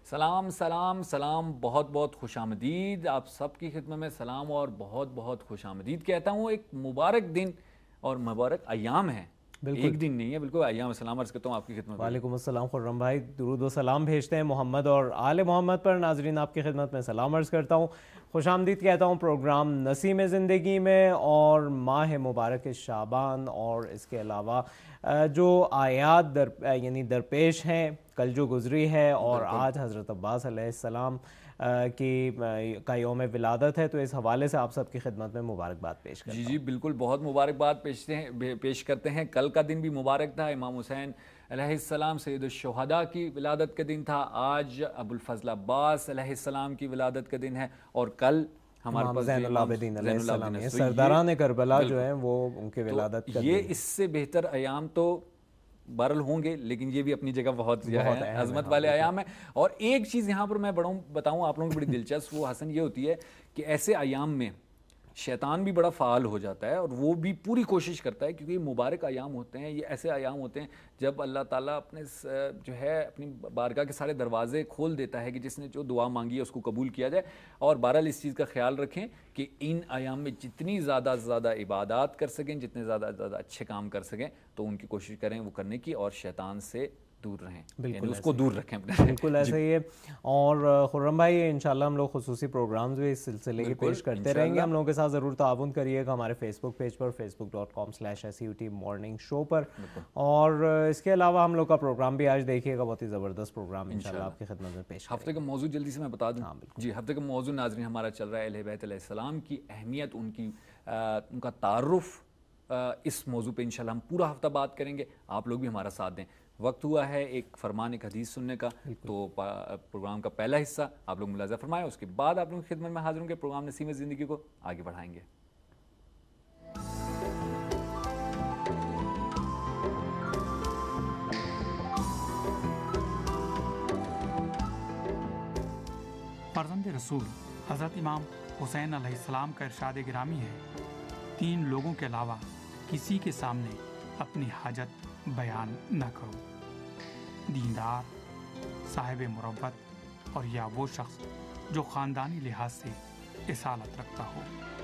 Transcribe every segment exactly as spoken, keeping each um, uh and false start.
سلام سلام سلام، بہت بہت خوش آمدید آپ سب کی خدمت میں سلام اور بہت بہت خوش آمدید کہتا ہوں۔ ایک مبارک دن اور مبارک ایام ہے، ایک دن نہیں ہے، بالکل ایام۔ سلام عرض کرتا ہوں آپ کی خدمت میں۔ وعلیکم السلام خرم بھائی، درود و سلام بھیجتے ہیں محمد اور آل محمد پر۔ ناظرین آپ کی خدمت میں سلام عرض کرتا ہوں، خوش آمدید کہتا ہوں پروگرام نسیم زندگی میں، اور ماہ مبارک شعبان اور اس کے علاوہ جو آیات در یعنی درپیش ہیں، کل جو گزری ہے اور آج حضرت عباس علیہ السلام کی کا یوم ولادت ہے، تو اس حوالے سے آپ سب کی خدمت میں مبارکباد پیش کرتا ہوں۔ جی جی بالکل، بہت مبارکباد پیشتے ہیں پیش کرتے ہیں۔ کل کا دن بھی مبارک تھا، امام حسین علیہ السلام سید الشہداء کی ولادت کا دن تھا۔ آج ابو الفضل عباس علیہ السلام کی ولادت کا دن ہے، اور کل ہمارے پاس زین العابدین علیہ السلام ہے، سرداران کربلا جو ہیں وہ ان کے ولادت کا دن ہے۔ یہ اس سے بہتر ایام تو بہرحال ہوں گے، لیکن یہ بھی اپنی جگہ بہت عظمت والے ایام ہیں۔ اور ایک چیز یہاں پر میں بڑھوں بتاؤں آپ لوگوں کو بڑی دلچسپ، وہ حسن یہ ہوتی ہے کہ ایسے ایام میں شیطان بھی بڑا فعال ہو جاتا ہے، اور وہ بھی پوری کوشش کرتا ہے، کیونکہ یہ مبارک ایام ہوتے ہیں، یہ ایسے ایام ہوتے ہیں جب اللہ تعالیٰ اپنے جو ہے اپنی بارگاہ کے سارے دروازے کھول دیتا ہے کہ جس نے جو دعا مانگی ہے اس کو قبول کیا جائے۔ اور بہرحال اس چیز کا خیال رکھیں کہ ان ایام میں جتنی زیادہ زیادہ عبادات کر سکیں، جتنے زیادہ زیادہ اچھے کام کر سکیں، تو ان کی کوشش کریں وہ کرنے کی، اور شیطان سے دور رہیں، یعنی اس کو دور رکھیں اپنے۔ بالکل ایسے ہی ہے۔ اور خرم بھائی انشاءاللہ ہم لوگ خصوصی پروگرامز بھی اس سلسلے کے پیش کرتے رہیں گے، ہم لوگوں کے ساتھ ضرور تعاون کریے گا ہمارے فیس بک پیج پر، Facebook dot com slash S U T morning show پر۔ اور اس کے علاوہ ہم لوگ کا پروگرام بھی آج دیکھیے گا، بہت ہی زبردست پروگرام انشاءاللہ آپ کی خدمت میں پیش ہفتے کا موضوع جلدی سے میں بتا دوں۔ جی ہفتے کا موضوع ناظرین ہمارا چل رہا ہے اہل بیت علیہ السلام کی اہمیت، ان کی ان کا تعارف۔ اس موضوع پہ انشاءاللہ ہم پورا ہفتہ بات کریں گے، آپ لوگ بھی ہمارا ساتھ دیں۔ وقت ہوا ہے ایک فرمان ایک حدیث سننے کا، تو پروگرام کا پہلا حصہ آپ لوگ ملاحظہ فرمائیں، اس کے بعد آپ لوگوں کی خدمت میں حاضر ہوں گے، پروگرام نسیم زندگی کو آگے بڑھائیں گے۔ فرزند رسول حضرت امام حسین علیہ السلام کا ارشاد گرامی ہے، تین لوگوں کے علاوہ کسی کے سامنے اپنی حاجت بیان نہ کرو، دیندار، صاحب مروت، اور یا وہ شخص جو خاندانی لحاظ سے اصالت رکھتا ہو۔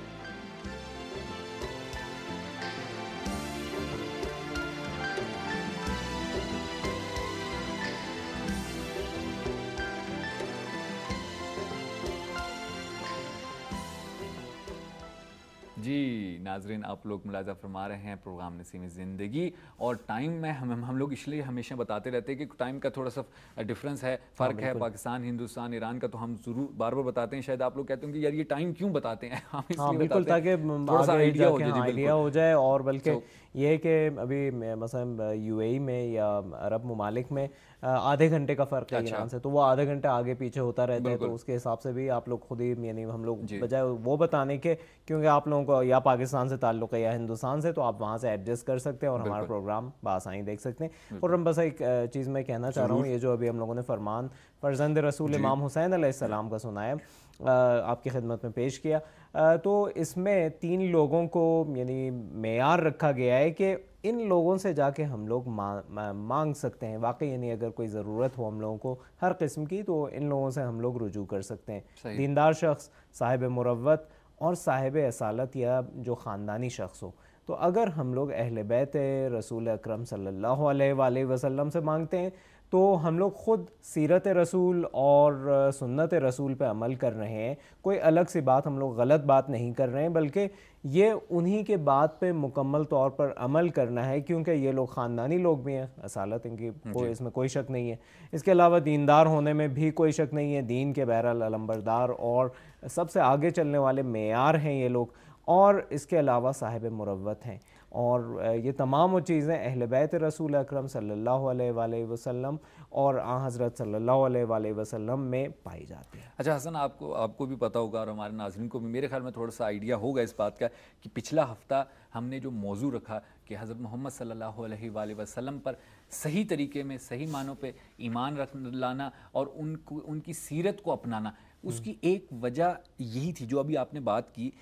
جی ناظرین آپ لوگ ملاحظہ فرما رہے ہیں پروگرام نسیم زندگی، اور ٹائم میں ہم ہم لوگ اس لیے ہمیشہ بتاتے رہتے ہیں کہ ٹائم کا تھوڑا سا ڈفرینس ہے، فرق ہے پاکستان، ہندوستان، ایران کا، تو ہم ضرور بار بار بتاتے ہیں۔ شاید آپ لوگ کہتے ہیں کہ یار یہ ٹائم کیوں بتاتے ہیں، ہم اس لیے بالکل تاکہ تھوڑا سا آئیڈیا ہو جائے آئیڈیا ہو جائے، اور بلکہ یہ ہے کہ ابھی مثلا یو اے ای میں یا عرب ممالک میں آدھے گھنٹے کا فرق ہے ایران سے، تو وہ آدھے گھنٹے آگے پیچھے ہوتا رہتا ہے، تو اس کے حساب سے بھی آپ لوگ خود ہی یعنی ہم لوگ بجائے وہ بتانے کے، کیونکہ آپ لوگوں کو یا پاکستان سے تعلق ہے یا ہندوستان سے، تو آپ وہاں سے ایڈجسٹ کر سکتے ہیں اور ہمارا پروگرام بآسانی دیکھ سکتے ہیں۔ اور ہم بس ایک چیز میں کہنا چاہ رہا ہوں، یہ جو ابھی ہم لوگوں نے فرمان فرزند رسول امام حسین علیہ السلام کا سنا ہے، آپ کی خدمت میں پیش کیا، تو اس میں تین لوگوں کو یعنی معیار رکھا گیا ہے کہ ان لوگوں سے جا کے ہم لوگ مانگ سکتے ہیں، واقعی یعنی اگر کوئی ضرورت ہو ہم لوگوں کو ہر قسم کی، تو ان لوگوں سے ہم لوگ رجوع کر سکتے ہیں۔ دیندار شخص، صاحب مروت اور صاحب اصالت، یا جو خاندانی شخص ہو۔ تو اگر ہم لوگ اہل بیت رسول اکرم صلی اللہ علیہ وآلہ وسلم سے مانگتے ہیں، تو ہم لوگ خود سیرت رسول اور سنت رسول پہ عمل کر رہے ہیں، کوئی الگ سی بات ہم لوگ غلط بات نہیں کر رہے ہیں، بلکہ یہ انہی کے بات پہ مکمل طور پر عمل کرنا ہے، کیونکہ یہ لوگ خاندانی لوگ بھی ہیں، اصالت ان کی کوئی اس میں کوئی شک نہیں ہے۔ اس کے علاوہ دیندار ہونے میں بھی کوئی شک نہیں ہے، دین کے بہرحال علمبردار اور سب سے آگے چلنے والے معیار ہیں یہ لوگ، اور اس کے علاوہ صاحب مروت ہیں، اور یہ تمام وہ چیزیں اہل بیت رسول اکرم صلی اللہ علیہ وآلہ وسلم اور آن حضرت صلی اللہ علیہ وآلہ وسلم میں پائی جاتی ہیں۔ اچھا حسن، آپ کو آپ کو بھی پتہ ہوگا اور ہمارے ناظرین کو بھی میرے خیال میں تھوڑا سا آئیڈیا ہوگا اس بات کا کہ پچھلا ہفتہ ہم نے جو موضوع رکھا کہ حضرت محمد صلی اللہ علیہ وآلہ وسلم پر صحیح طریقے میں، صحیح معنوں پہ ایمان رکھ لانا اور ان کو ان کی سیرت کو اپنانا، اس کی ایک وجہ یہی تھی جو ابھی آپ نے بات کی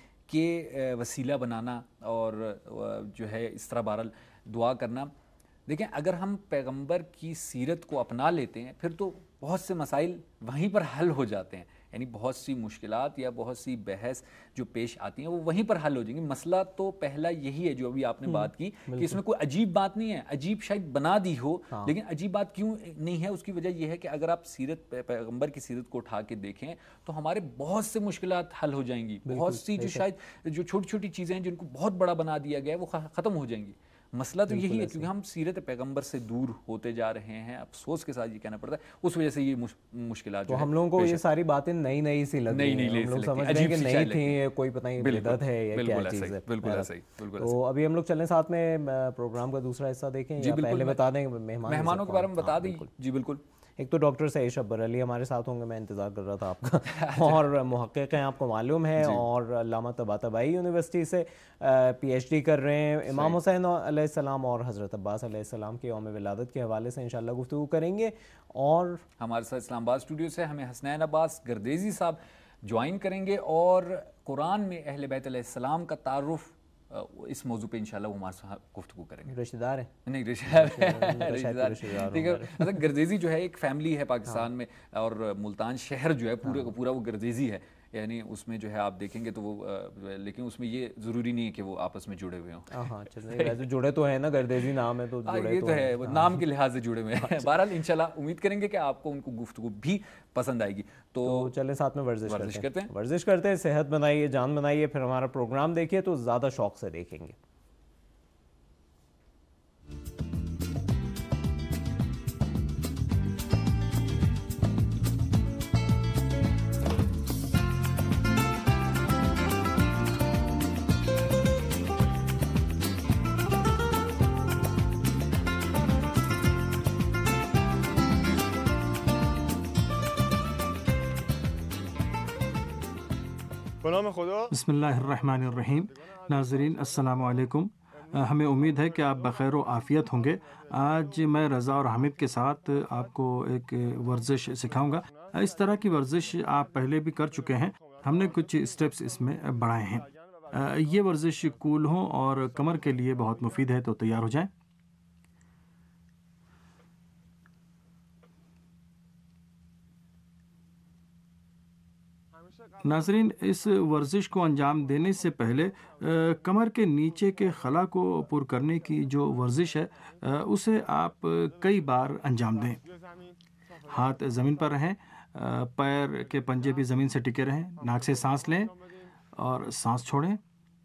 کہ وسیلہ بنانا اور جو ہے اس طرح بہرحال دعا کرنا۔ دیکھیں اگر ہم پیغمبر کی سیرت کو اپنا لیتے ہیں پھر تو بہت سے مسائل وہیں پر حل ہو جاتے ہیں. یعنی بہت سی مشکلات یا بہت سی بحث جو پیش آتی ہیں وہ وہیں پر حل ہو جائیں گی. مسئلہ تو پہلا یہی ہے جو ابھی آپ نے بات کی کہ اس میں کوئی عجیب بات نہیں ہے. عجیب شاید بنا دی ہو, لیکن عجیب بات کیوں نہیں ہے اس کی وجہ یہ ہے کہ اگر آپ سیرت پیغمبر کی سیرت کو اٹھا کے دیکھیں تو ہمارے بہت سے مشکلات حل ہو جائیں گی. بہت سی جو شاید جو چھوٹی چھوٹی چیزیں ہیں جن کو بہت بڑا بنا دیا گیا ہے وہ ختم ہو جائیں گی. مسئلہ تو یہی ہے کیونکہ ہم سیرت پیغمبر سے دور ہوتے جا رہے ہیں. افسوس کے ساتھ یہ کہنا پڑتا ہے, اس وجہ سے یہ مشکلات جو ہم لوگوں کو یہ ساری باتیں نئی نئی سی لگ رہی ہیں, ہم لوگ سمجھ رہے ہیں کہ نئی تھیں, یہ کوئی پتہ نہیں بدعت ہے یا کیا چیز ہے. بالکل صحیح, بالکل. تو ابھی ہم لوگ چلیں ساتھ میں پروگرام کا دوسرا حصہ دیکھیں یا پہلے بتا دیں مہمانوں کے بارے میں بتا دیں. جی بالکل. ایک تو ڈاکٹر سعید شبر علی ہمارے ساتھ ہوں گے, میں انتظار کر رہا تھا آپ کا, اور محقق ہیں آپ کو معلوم ہے, اور علامہ طباطبائی یونیورسٹی سے پی ایچ ڈی کر رہے ہیں. امام حسین علیہ السلام اور حضرت عباس علیہ السلام کے یوم ولادت کے حوالے سے انشاءاللہ گفتگو کریں گے. اور ہمارے ساتھ اسلام آباد اسٹوڈیو سے ہمیں حسنین عباس گردیزی صاحب جوائن کریں گے, اور قرآن میں اہل بیت علیہ السلام کا تعارف اس موضوع پہ انشاءاللہ وہ ہمارے ساتھ گفتگو کریں گے. رشتہ دار ہیں؟ نہیں رشتہ دار. ٹھیک ہے, گردیزی جو ہے ایک فیملی ہے پاکستان میں, اور ملتان شہر جو ہے پورے کا پورا وہ گردیزی ہے. یعنی اس میں جو ہے آپ دیکھیں گے تو وہ, لیکن اس میں یہ ضروری نہیں ہے کہ وہ آپس میں جڑے ہوئے ہوں. ہاں ویسے جڑے تو ہیں نا, گردیزی نام ہے تو یہ تو ہے, وہ نام کے لحاظ سے جڑے ہوئے ہیں. بہرحال انشاءاللہ امید کریں گے کہ آپ کو ان کو گفتگو بھی پسند آئے گی. تو چلیں ساتھ میں ورزش کرتے ہیں ورزش کرتے ہیں صحت بنائیے, جان بنائیے, پھر ہمارا پروگرام دیکھیے تو زیادہ شوق سے دیکھیں گے. بسم اللہ الرحمن الرحیم. ناظرین السلام علیکم. ہمیں امید ہے کہ آپ بخیر و عافیت ہوں گے. آج میں رضا اور حامد کے ساتھ آپ کو ایک ورزش سکھاؤں گا. اس طرح کی ورزش آپ پہلے بھی کر چکے ہیں, ہم نے کچھ اسٹیپس اس میں بڑھائے ہیں. یہ ورزش کولہوں اور کمر کے لیے بہت مفید ہے, تو تیار ہو جائیں. ناظرین, اس ورزش کو انجام دینے سے پہلے کمر کے نیچے کے خلا کو پر کرنے کی جو ورزش ہے اسے آپ کئی بار انجام دیں. ہاتھ زمین پر رہیں, پیر کے پنجے بھی زمین سے ٹکے رہیں. ناک سے سانس لیں اور سانس چھوڑیں.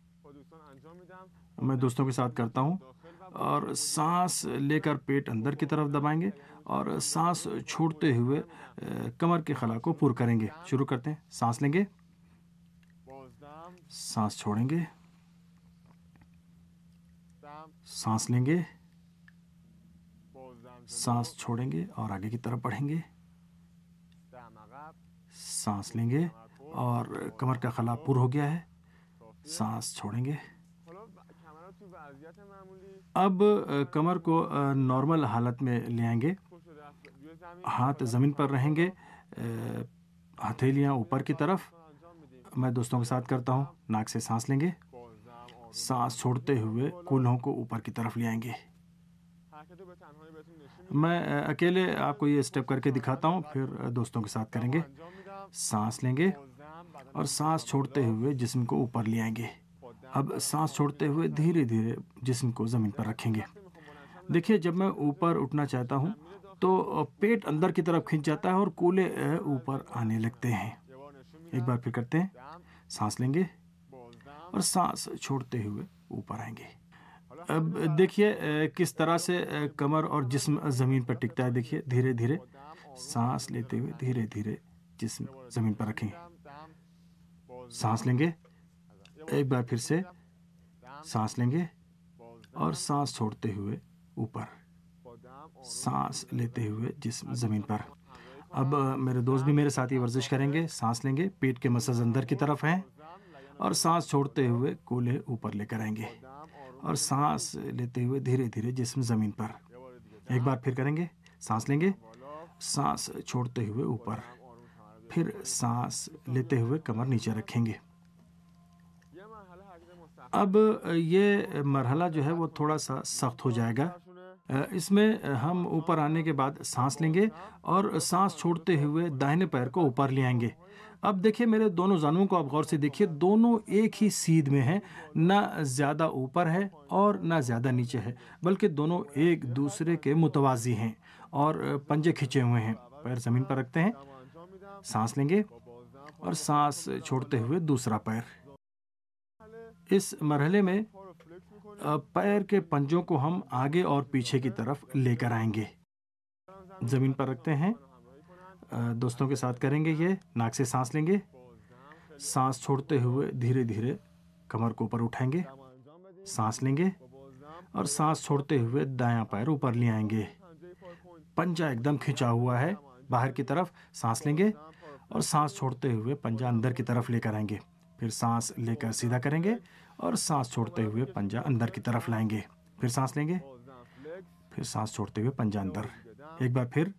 میں دوستوں کے ساتھ کرتا ہوں, اور سانس لے کر پیٹ اندر کی طرف دبائیں گے, اور سانس چھوڑتے ہوئے کمر کے خلا کو پر کریں گے. شروع کرتے ہیں. سانس لیں گے, سانس چھوڑیں گے, سانس لیں گے, سانس چھوڑیں گے اور آگے کی طرف بڑھیں گے. سانس لیں گے اور کمر کا خلا پر ہو گیا ہے. سانس چھوڑیں گے. اب کمر کو نارمل حالت میں لے آئیں گے. ہاتھ زمین پر رہیں گے, ہتھیلیاں اوپر کی طرف. میں دوستوں کے ساتھ کرتا ہوں. ناک سے سانس لیں گے, سانس چھوڑتے ہوئے کولہوں کو اوپر کی طرف لے آئیں گے. میں اکیلے آپ کو یہ اسٹیپ کر کے دکھاتا ہوں, پھر دوستوں کے ساتھ کریں گے. سانس لیں گے اور سانس چھوڑتے ہوئے جسم کو اوپر لے آئیں گے. اب سانس چھوڑتے ہوئے دھیرے دھیرے جسم کو زمین پر رکھیں گے. دیکھیے, جب میں اوپر اٹھنا چاہتا ہوں تو پیٹ اندر کی طرف کھنچ جاتا ہے اور کولے اوپر آنے لگتے ہیں. ایک بار پھر کرتے ہیں. سانس لیں گے اور سانس چھوڑتے ہوئے اوپر آئیں گے. اب دیکھیے کس طرح سے کمر اور جسم زمین پر ٹکتا ہے. دیکھیے دھیرے دھیرے سانس لیتے ہوئے دھیرے دھیرے جسم زمین پر رکھیں گے. سانس لیں گے, ایک بار پھر سے سانس لیں گے اور سانس چھوڑتے ہوئے اوپر. سانس لیتے ہوئے جسم زمین پر. اب میرے دوست بھی میرے ساتھ یہ ورزش کریں گے. سانس لیں گے, پیٹ کے مسلز اندر کی طرف ہیں, اور سانس چھوڑتے ہوئے کولے اوپر لے کر آئیں گے, اور سانس لیتے ہوئے دھیرے دھیرے جسم زمین پر. ایک بار پھر کریں گے. سانس لیں گے, سانس چھوڑتے ہوئے اوپر, پھر سانس لیتے ہوئے کمر نیچے رکھیں گے. اب یہ مرحلہ جو ہے وہ تھوڑا سا سخت ہو جائے گا, اس میں ہم اوپر آنے کے بعد سانس لیں گے اور سانس چھوڑتے ہوئے داہنے پیر کو اوپر لے آئیں گے۔ اب دیکھیں میرے دونوں زانوں کو آپ غور سے دیکھیے، دونوں ایک ہی سیدھ میں ہیں، نہ زیادہ اوپر ہے اور نہ زیادہ نیچے ہے، بلکہ دونوں ایک دوسرے کے متوازی ہیں اور پنجے کھچے ہوئے ہیں۔ پیر زمین پر رکھتے ہیں، سانس لیں گے اور سانس چھوڑتے ہوئے دوسرا پیر۔ اس مرحلے میں پیر کے پنجوں کو ہم آگے اور پیچھے کی طرف لے کر آئیں گے۔ زمین پر رکھتے ہیں، دوستوں کے ساتھ کریں گے یہ۔ ناک سے سانس لیں گے، سانس چھوڑتے ہوئے دھیرے دھیرے کمر کو اوپر اٹھائیں گے، سانس لیں گے اور سانس چھوڑتے ہوئے دایاں پیر اوپر لے آئیں گے۔ پنجہ ایک دم کھنچا ہوا ہے باہر کی طرف، سانس لیں گے اور سانس چھوڑتے ہوئے پنجہ اندر کی طرف لے کر آئیں گے۔ پھر سانس لے کر سیدھا کریں گے اور سانس چھوڑتے ہوئے پنجہ اندر کی طرف لائیں گے۔ پھر سانس لیں گے، پھر سانس چھوڑتے ہوئے پنجہ اندر۔ ایک بار پھر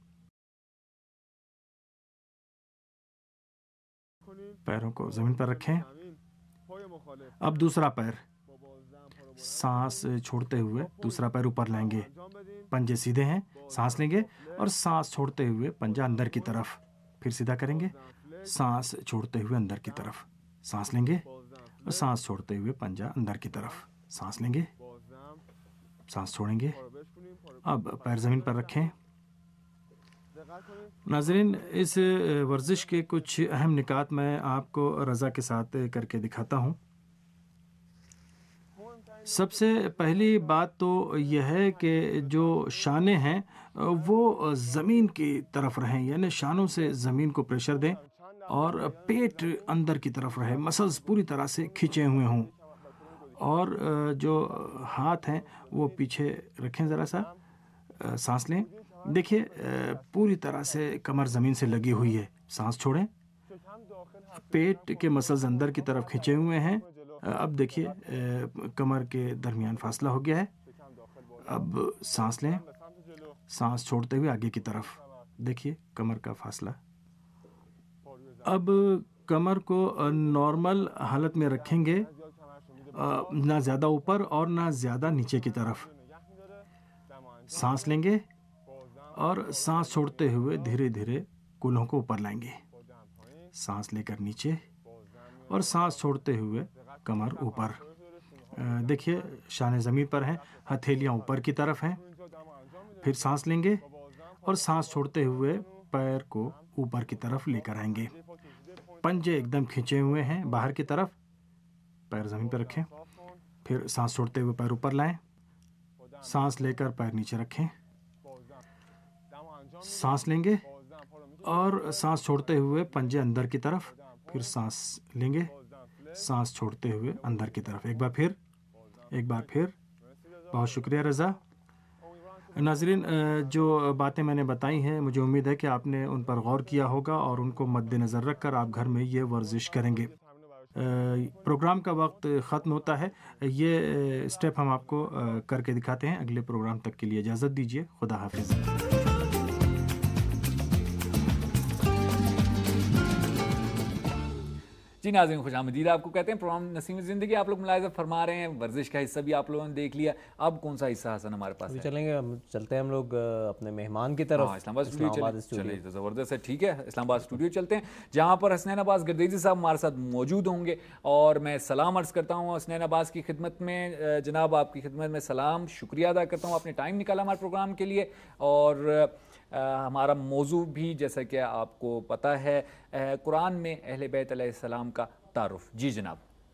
پیروں کو زمین پر رکھیں۔ اب دوسرا پیر، سانس چھوڑتے ہوئے دوسرا پیر اوپر لائیں گے، پنجے سیدھے ہیں، سانس لیں گے اور سانس چھوڑتے ہوئے پنجہ اندر کی طرف۔ پھر سیدھا کریں گے، سانس چھوڑتے ہوئے اندر کی طرف، سانس لیں گے اور سانس چھوڑتے ہوئے پنجہ اندر کی طرف، سانس لیں گے، سانس چھوڑیں گے۔ اب پیر زمین پر رکھیں۔ ناظرین، اس ورزش کے کچھ اہم نکات میں آپ کو رضا کے ساتھ کر کے دکھاتا ہوں۔ سب سے پہلی بات تو یہ ہے کہ جو شانے ہیں وہ زمین کی طرف رہیں، یعنی شانوں سے زمین کو پریشر دیں اور پیٹ اندر کی طرف رہے، مسلز پوری طرح سے کھینچے ہوئے ہوں، اور جو ہاتھ ہیں وہ پیچھے رکھیں، ذرا سا سانس لیں۔ دیکھیے پوری طرح سے کمر زمین سے لگی ہوئی ہے، سانس چھوڑیں، پیٹ کے مسلز اندر کی طرف کھینچے ہوئے ہیں۔ اب دیکھیے کمر کے درمیان فاصلہ ہو گیا ہے۔ اب سانس لیں، سانس چھوڑتے ہوئے آگے کی طرف، دیکھیے کمر کا فاصلہ۔ اب کمر کو نارمل حالت میں رکھیں گے، نہ زیادہ اوپر اور نہ زیادہ نیچے کی طرف۔ سانس لیں گے اور سانس چھوڑتے ہوئے دھیرے دھیرے کولہوں کو اوپر لائیں گے، سانس لے کر نیچے اور سانس چھوڑتے ہوئے کمر اوپر۔ دیکھیے شانے زمین پر ہیں، ہتھیلیاں اوپر کی طرف ہیں۔ پھر سانس لیں گے اور سانس چھوڑتے ہوئے پیر کو اوپر کی طرف لے کر آئیں گے۔ پنجے ایک دم کھینچے ہوئے ہیں باہر کی طرف، پیر زمین پہ رکھیں۔ پھر سانس چھوڑتے ہوئے پیر اوپر لائیں، سانس لے کر پیر نیچے رکھیں، سانس لیں گے اور سانس چھوڑتے ہوئے پنجے اندر کی طرف، پھر سانس لیں گے، سانس چھوڑتے ہوئے اندر کی طرف۔ ایک بار پھر ایک بار پھر بہت شکریہ رضا۔ ناظرین، جو باتیں میں نے بتائی ہیں مجھے امید ہے کہ آپ نے ان پر غور کیا ہوگا اور ان کو مد نظر رکھ کر آپ گھر میں یہ ورزش کریں گے۔ پروگرام کا وقت ختم ہوتا ہے، یہ اسٹیپ ہم آپ کو کر کے دکھاتے ہیں۔ اگلے پروگرام تک کے لیے اجازت دیجیے، خدا حافظ۔ جی ناظرین، خوش آمدید آپ کو کہتے ہیں پروگرام نسیم زندگی۔ آپ لوگ ملاحظہ فرما رہے ہیں، ورزش کا حصہ بھی آپ لوگوں نے دیکھ لیا، اب کون سا حصہ حسن ہمارے پاس ہے؟ چلیں گے، ہم چلتے ہیں ہم لوگ اپنے مہمان کی طرف، اسلام آباد اسٹوڈیو چلے۔ زبردست ہے، ٹھیک ہے، اسلام آباد اسٹوڈیو چلتے ہیں جہاں پر حسنین عباس گردیزی صاحب ہمارے ساتھ موجود ہوں گے، اور میں سلام عرض کرتا ہوں حسنین عباس کی خدمت میں۔ جناب آپ کی خدمت میں سلام، شکریہ ادا کرتا ہوں، آپ نے ٹائم نکالا ہمارے پروگرام کے لیے۔ اور ہمارا موضوع بھی جیسا کہ آپ کو پتہ ہے، قرآن میں اہل بیت علیہ السلام کا تعارف۔ جی جناب۔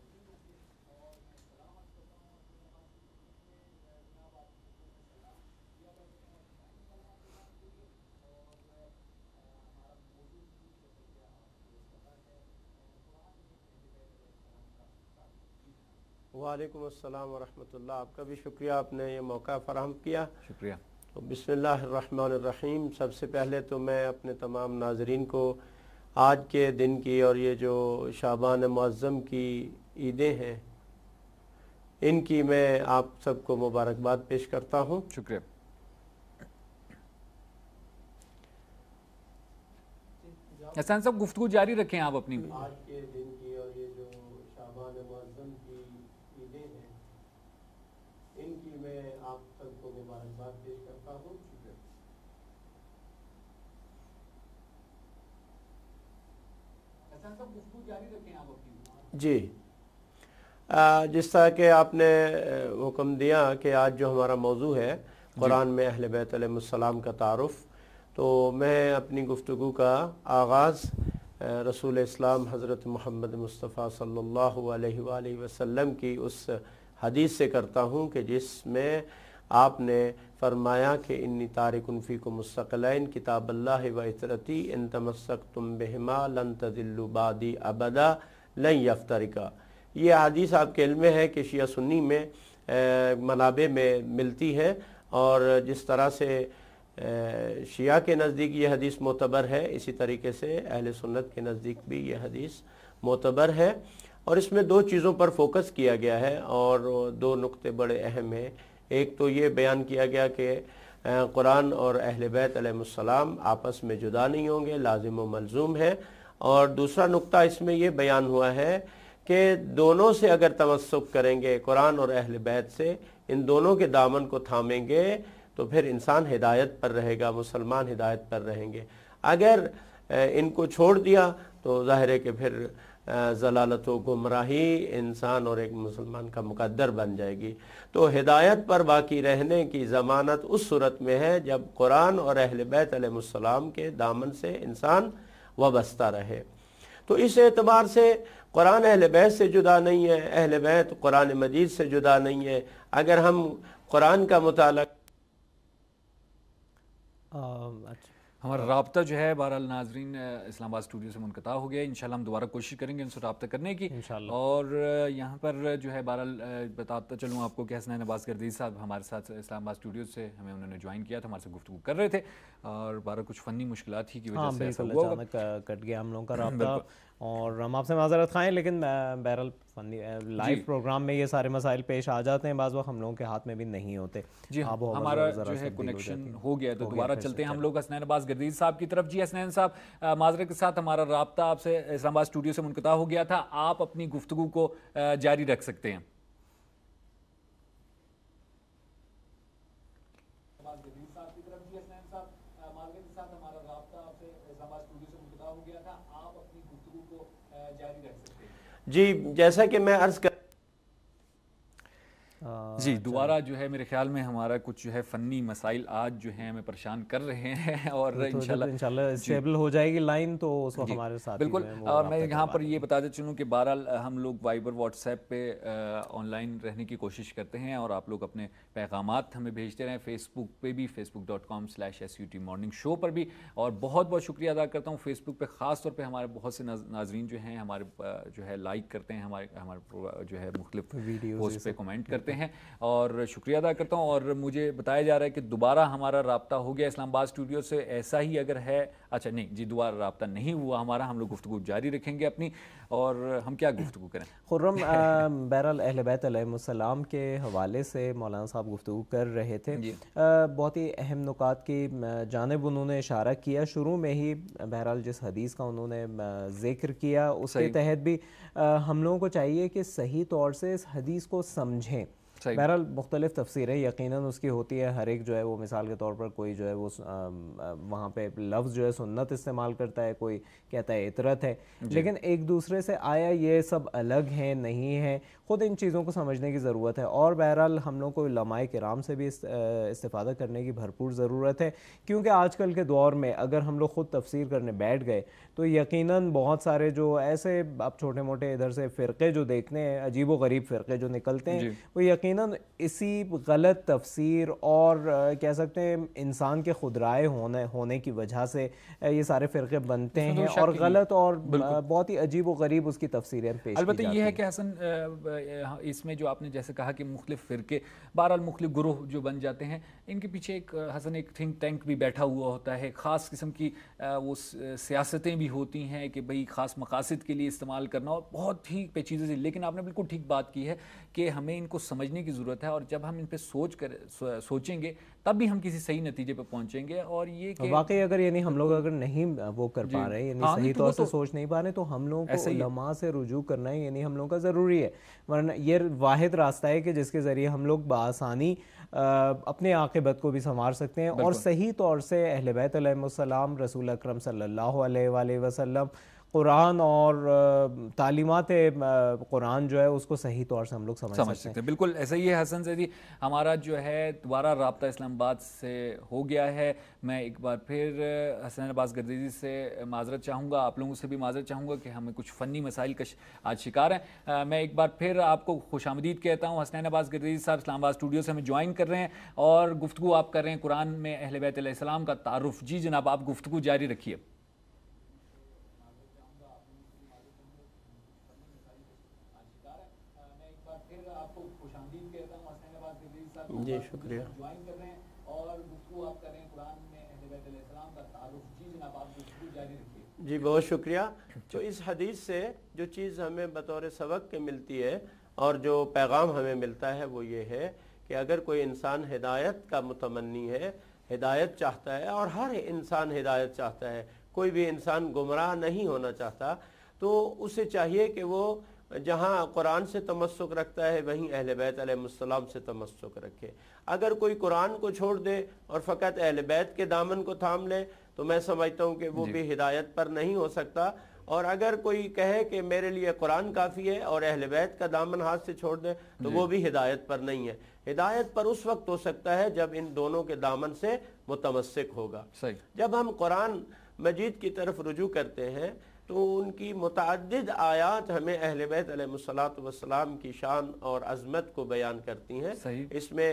وعلیکم السلام ورحمۃ اللہ، آپ کا بھی شکریہ، آپ نے یہ موقع فراہم کیا، شکریہ۔ تو بسم اللہ الرحمن الرحیم۔ سب سے پہلے تو میں اپنے تمام ناظرین کو آج کے دن کی اور یہ جو شعبان معظم کی عیدیں ہیں ان کی میں آپ سب کو مبارکباد پیش کرتا ہوں۔ شکریہ۔ حسن صاحب گفتگو جاری رکھیں آپ اپنی۔ آج کے دن کی اور یہ جو شعبان معظم کی عیدیں ہیں ان کی میں آپ سب کو مبارکباد پیش کرتا ہوں۔ جی جس طرح کہ آپ نے حکم دیا کہ آج جو ہمارا موضوع ہے قرآن میں اہل بیت علیہ السلام کا تعارف، تو میں اپنی گفتگو کا آغاز رسول اسلام حضرت محمد مصطفیٰ صلی اللہ علیہ وآلہ وسلم کی اس حدیث سے کرتا ہوں کہ جس میں آپ نے فرمایا کہ انی تارک فیکم الثقلین کتاب اللہ و عترتی ان تمسکتم بہما لن تضلوا بعدی ابدا لن یفترقا۔ یہ حدیث آپ کے علم میں ہے کہ شیعہ سنی میں منابع میں ملتی ہے، اور جس طرح سے شیعہ کے نزدیک یہ حدیث معتبر ہے، اسی طریقے سے اہل سنت کے نزدیک بھی یہ حدیث معتبر ہے، اور اس میں دو چیزوں پر فوکس کیا گیا ہے اور دو نقطے بڑے اہم ہیں۔ ایک تو یہ بیان کیا گیا کہ قرآن اور اہل بیت علیہ السلام آپس میں جدا نہیں ہوں گے، لازم و ملزوم ہے، اور دوسرا نقطہ اس میں یہ بیان ہوا ہے کہ دونوں سے اگر تمسک کریں گے، قرآن اور اہل بیت سے، ان دونوں کے دامن کو تھامیں گے تو پھر انسان ہدایت پر رہے گا، مسلمان ہدایت پر رہیں گے۔ اگر ان کو چھوڑ دیا تو ظاہر ہے کہ پھر ضلالت و گمراہی انسان اور ایک مسلمان کا مقدر بن جائے گی۔ تو ہدایت پر باقی رہنے کی ضمانت اس صورت میں ہے جب قرآن اور اہل بیت علیہ السلام کے دامن سے انسان وابستہ رہے۔ تو اس اعتبار سے قرآن اہل بیت سے جدا نہیں ہے، اہل بیت قرآن مجید سے جدا نہیں ہے۔ اگر ہم قرآن کا مطالعہ ہمارا رابطہ جو ہے بہرحال ناظرین اسلام آباد اسٹوڈیو سے منقطع ہو گیا، انشاءاللہ ہم دوبارہ کوشش کریں گے ان سے رابطہ کرنے کی، اور یہاں پر جو ہے بہرحال بتاتا چلوں آپ کو کہ حسنین عباس گردیز صاحب ہمارے ساتھ اسلام آباد اسٹوڈیو سے ہمیں انہوں نے جوائن کیا تھا، ہمارے سے گفتگو کر رہے تھے، اور بہرحال کچھ فنی مشکلات ہی کی وجہ سے ایسا ہوا ہوگا، کٹ گیا ہم لوگوں کا رابطہ، اور ہم آپ سے معذرت خواہیں، لیکن بہرحال لائیو پروگرام میں یہ سارے مسائل پیش آ جاتے ہیں، بعض وقت ہم لوگوں کے ہاتھ میں بھی نہیں ہوتے۔ جی ہمارا جو ہے کنیکشن ہو گیا تو دوبارہ چلتے ہیں ہم لوگ حسنین عباس گردیز صاحب کی طرف۔ جی حسنین صاحب، معذرت کے ساتھ ہمارا رابطہ آپ سے اسلام آباد اسٹوڈیو سے منقطع ہو گیا تھا، آپ اپنی گفتگو کو جاری رکھ سکتے ہیں۔ جی جیسا کہ میں عرض کر جی دوبارہ جو ہے میرے خیال میں ہمارا کچھ جو ہے فنی مسائل آج جو ہیں ہمیں پریشان کر رہے ہیں، اور انشاءاللہ انشاءاللہ اسٹیبل ہو جائے گی لائن تو اس وقت ہمارے ساتھ بالکل۔ اور میں یہاں پر یہ بتاتے چلوں کہ بہرحال ہم لوگ وائبر واٹس ایپ پہ آن لائن رہنے کی کوشش کرتے ہیں، اور آپ لوگ اپنے پیغامات ہمیں بھیجتے رہیں، فیس بک پہ بھی Facebook dot com slash S U T morning show پر بھی، اور بہت بہت شکریہ ادا کرتا ہوں فیس بک پہ خاص طور پہ ہمارے بہت سے ناظرین جو ہیں ہمارے جو ہے لائک کرتے ہیں، ہمارے ہمارے جو ہے مختلف پوسٹ پہ کمنٹ کرتے ہیں، اور شکریہ ادا کرتا ہوں۔ اور مجھے بتایا جا رہا ہے کہ دوبارہ ہمارا رابطہ ہو گیا اسلام آباد اسٹوڈیو سے، ایسا ہی اگر ہے، اچھا نہیں جی دوبارہ رابطہ نہیں ہوا ہمارا، ہم لوگ گفتگو جاری رکھیں گے اپنی، اور ہم کیا گفتگو کریں؟ خرم بہرحال اہل بیت علیہ السلام کے حوالے سے مولانا صاحب گفتگو کر رہے تھے، بہت ہی اہم نکات کی جانب انہوں نے اشارہ کیا، شروع میں ہی بہرحال جس حدیث کا انہوں نے ذکر کیا اس کے تحت بھی ہم لوگوں کو چاہیے کہ صحیح طور سے اس حدیث کو سمجھیں۔ بہرحال مختلف تفسیریں یقیناً اس کی ہوتی ہے، ہر ایک جو ہے وہ مثال کے طور پر کوئی جو ہے وہ وہاں پہ لفظ جو ہے سنت استعمال کرتا ہے، کوئی کہتا ہے عطرت ہے، لیکن ایک دوسرے سے آیا یہ سب الگ ہیں نہیں ہیں، خود ان چیزوں کو سمجھنے کی ضرورت ہے، اور بہرحال ہم لوگ کو علماء کرام سے بھی استفادہ کرنے کی بھرپور ضرورت ہے، کیونکہ آج کل کے دور میں اگر ہم لوگ خود تفسیر کرنے بیٹھ گئے تو یقیناً بہت سارے جو ایسے اب چھوٹے موٹے ادھر سے فرقے جو دیکھنے ہیں، عجیب و غریب فرقے جو نکلتے ہیں، وہ یقیناً اسی غلط تفسیر اور کہہ سکتے ہیں انسان کے خود رائے ہونے ہونے کی وجہ سے یہ سارے فرقے بنتے ہیں، اور غلط اور بہت ہی عجیب و غریب اس کی تفسیریں پیش. البتہ یہ ہے کہ حسن اس میں جو آپ نے جیسے کہا کہ مختلف فرقے بہرحال مختلف گروہ جو بن جاتے ہیں، ان کے پیچھے ایک حسن ایک تھنک ٹینک بھی بیٹھا ہوا ہوتا ہے، خاص قسم کی وہ سیاستیں بھی ہوتی ہیں کہ بھئی خاص مقاصد کے لیے استعمال کرنا، اور بہت ہی پیچیدے سے. لیکن آپ نے بالکل ٹھیک بات کی ہے کہ ہمیں ان کو سمجھنے کی ضرورت ہے، اور جب ہم ان پہ سوچ کر سوچیں گے تب بھی ہم کسی صحیح نتیجے پہ پہنچیں گے. اور یہ کہ واقعی اگر یعنی ہم لوگ اگر نہیں وہ کر پا رہے، یعنی صحیح طور سے سوچ نہیں پا رہے، تو ہم لوگوں کو علماء سے رجوع کرنا ہے، یعنی ہم لوگوں کا ضروری ہے. ورنہ یہ واحد راستہ ہے کہ جس کے ذریعے ہم لوگ بآسانی اپنے عاقبت کو بھی سنوار سکتے ہیں، اور صحیح طور سے اہل بیت علیہ السلام، رسول اکرم صلی اللہ علیہ وآلہ وسلم، قرآن اور تعلیمات قرآن جو ہے اس کو صحیح طور سے ہم لوگ سمجھ سکتے ہیں. بالکل ایسا ہی ہے حسن زیدی. ہمارا جو ہے دوبارہ رابطہ اسلام آباد سے ہو گیا ہے. میں ایک بار پھر حسنین عباس گردیزی سے معذرت چاہوں گا, آپ لوگوں سے بھی معذرت چاہوں گا کہ ہمیں کچھ فنی مسائل کا آج شکار ہیں. میں ایک بار پھر آپ کو خوش آمدید کہتا ہوں. حسنین عباس گردیزی صاحب اسلام آباد اسٹوڈیو سے ہمیں جوائن کر رہے ہیں اور گفتگو آپ کر رہے ہیں قرآن میں اہل بیت علیہ السلام کا تعارف. جی جناب, آپ گفتگو جاری رکھیے. جی شکریہ. جی بہت شکریہ. تو اس حدیث سے جو چیز ہمیں بطور سبق کے ملتی ہے اور جو پیغام ہمیں ملتا ہے وہ یہ ہے کہ اگر کوئی انسان ہدایت کا متمنی ہے, ہدایت چاہتا ہے, اور ہر انسان ہدایت چاہتا ہے, کوئی بھی انسان گمراہ نہیں ہونا چاہتا, تو اسے چاہیے کہ وہ جہاں قرآن سے تمسک رکھتا ہے وہیں اہل بیت علیہ السلام سے تمسک رکھے. اگر کوئی قرآن کو چھوڑ دے اور فقط اہل بیت کے دامن کو تھام لے تو میں سمجھتا ہوں کہ وہ بھی ہدایت پر نہیں ہو سکتا. اور اگر کوئی کہے کہ میرے لیے قرآن کافی ہے اور اہل بیت کا دامن ہاتھ سے چھوڑ دے تو وہ بھی ہدایت پر نہیں ہے. ہدایت پر اس وقت ہو سکتا ہے جب ان دونوں کے دامن سے متمسک ہوگا. جب ہم قرآن مجید کی طرف رجوع کرتے ہیں تو ان کی متعدد آیات ہمیں اہل بیت علیہ الصلوۃ والسلام کی شان اور عظمت کو بیان کرتی ہیں. اس میں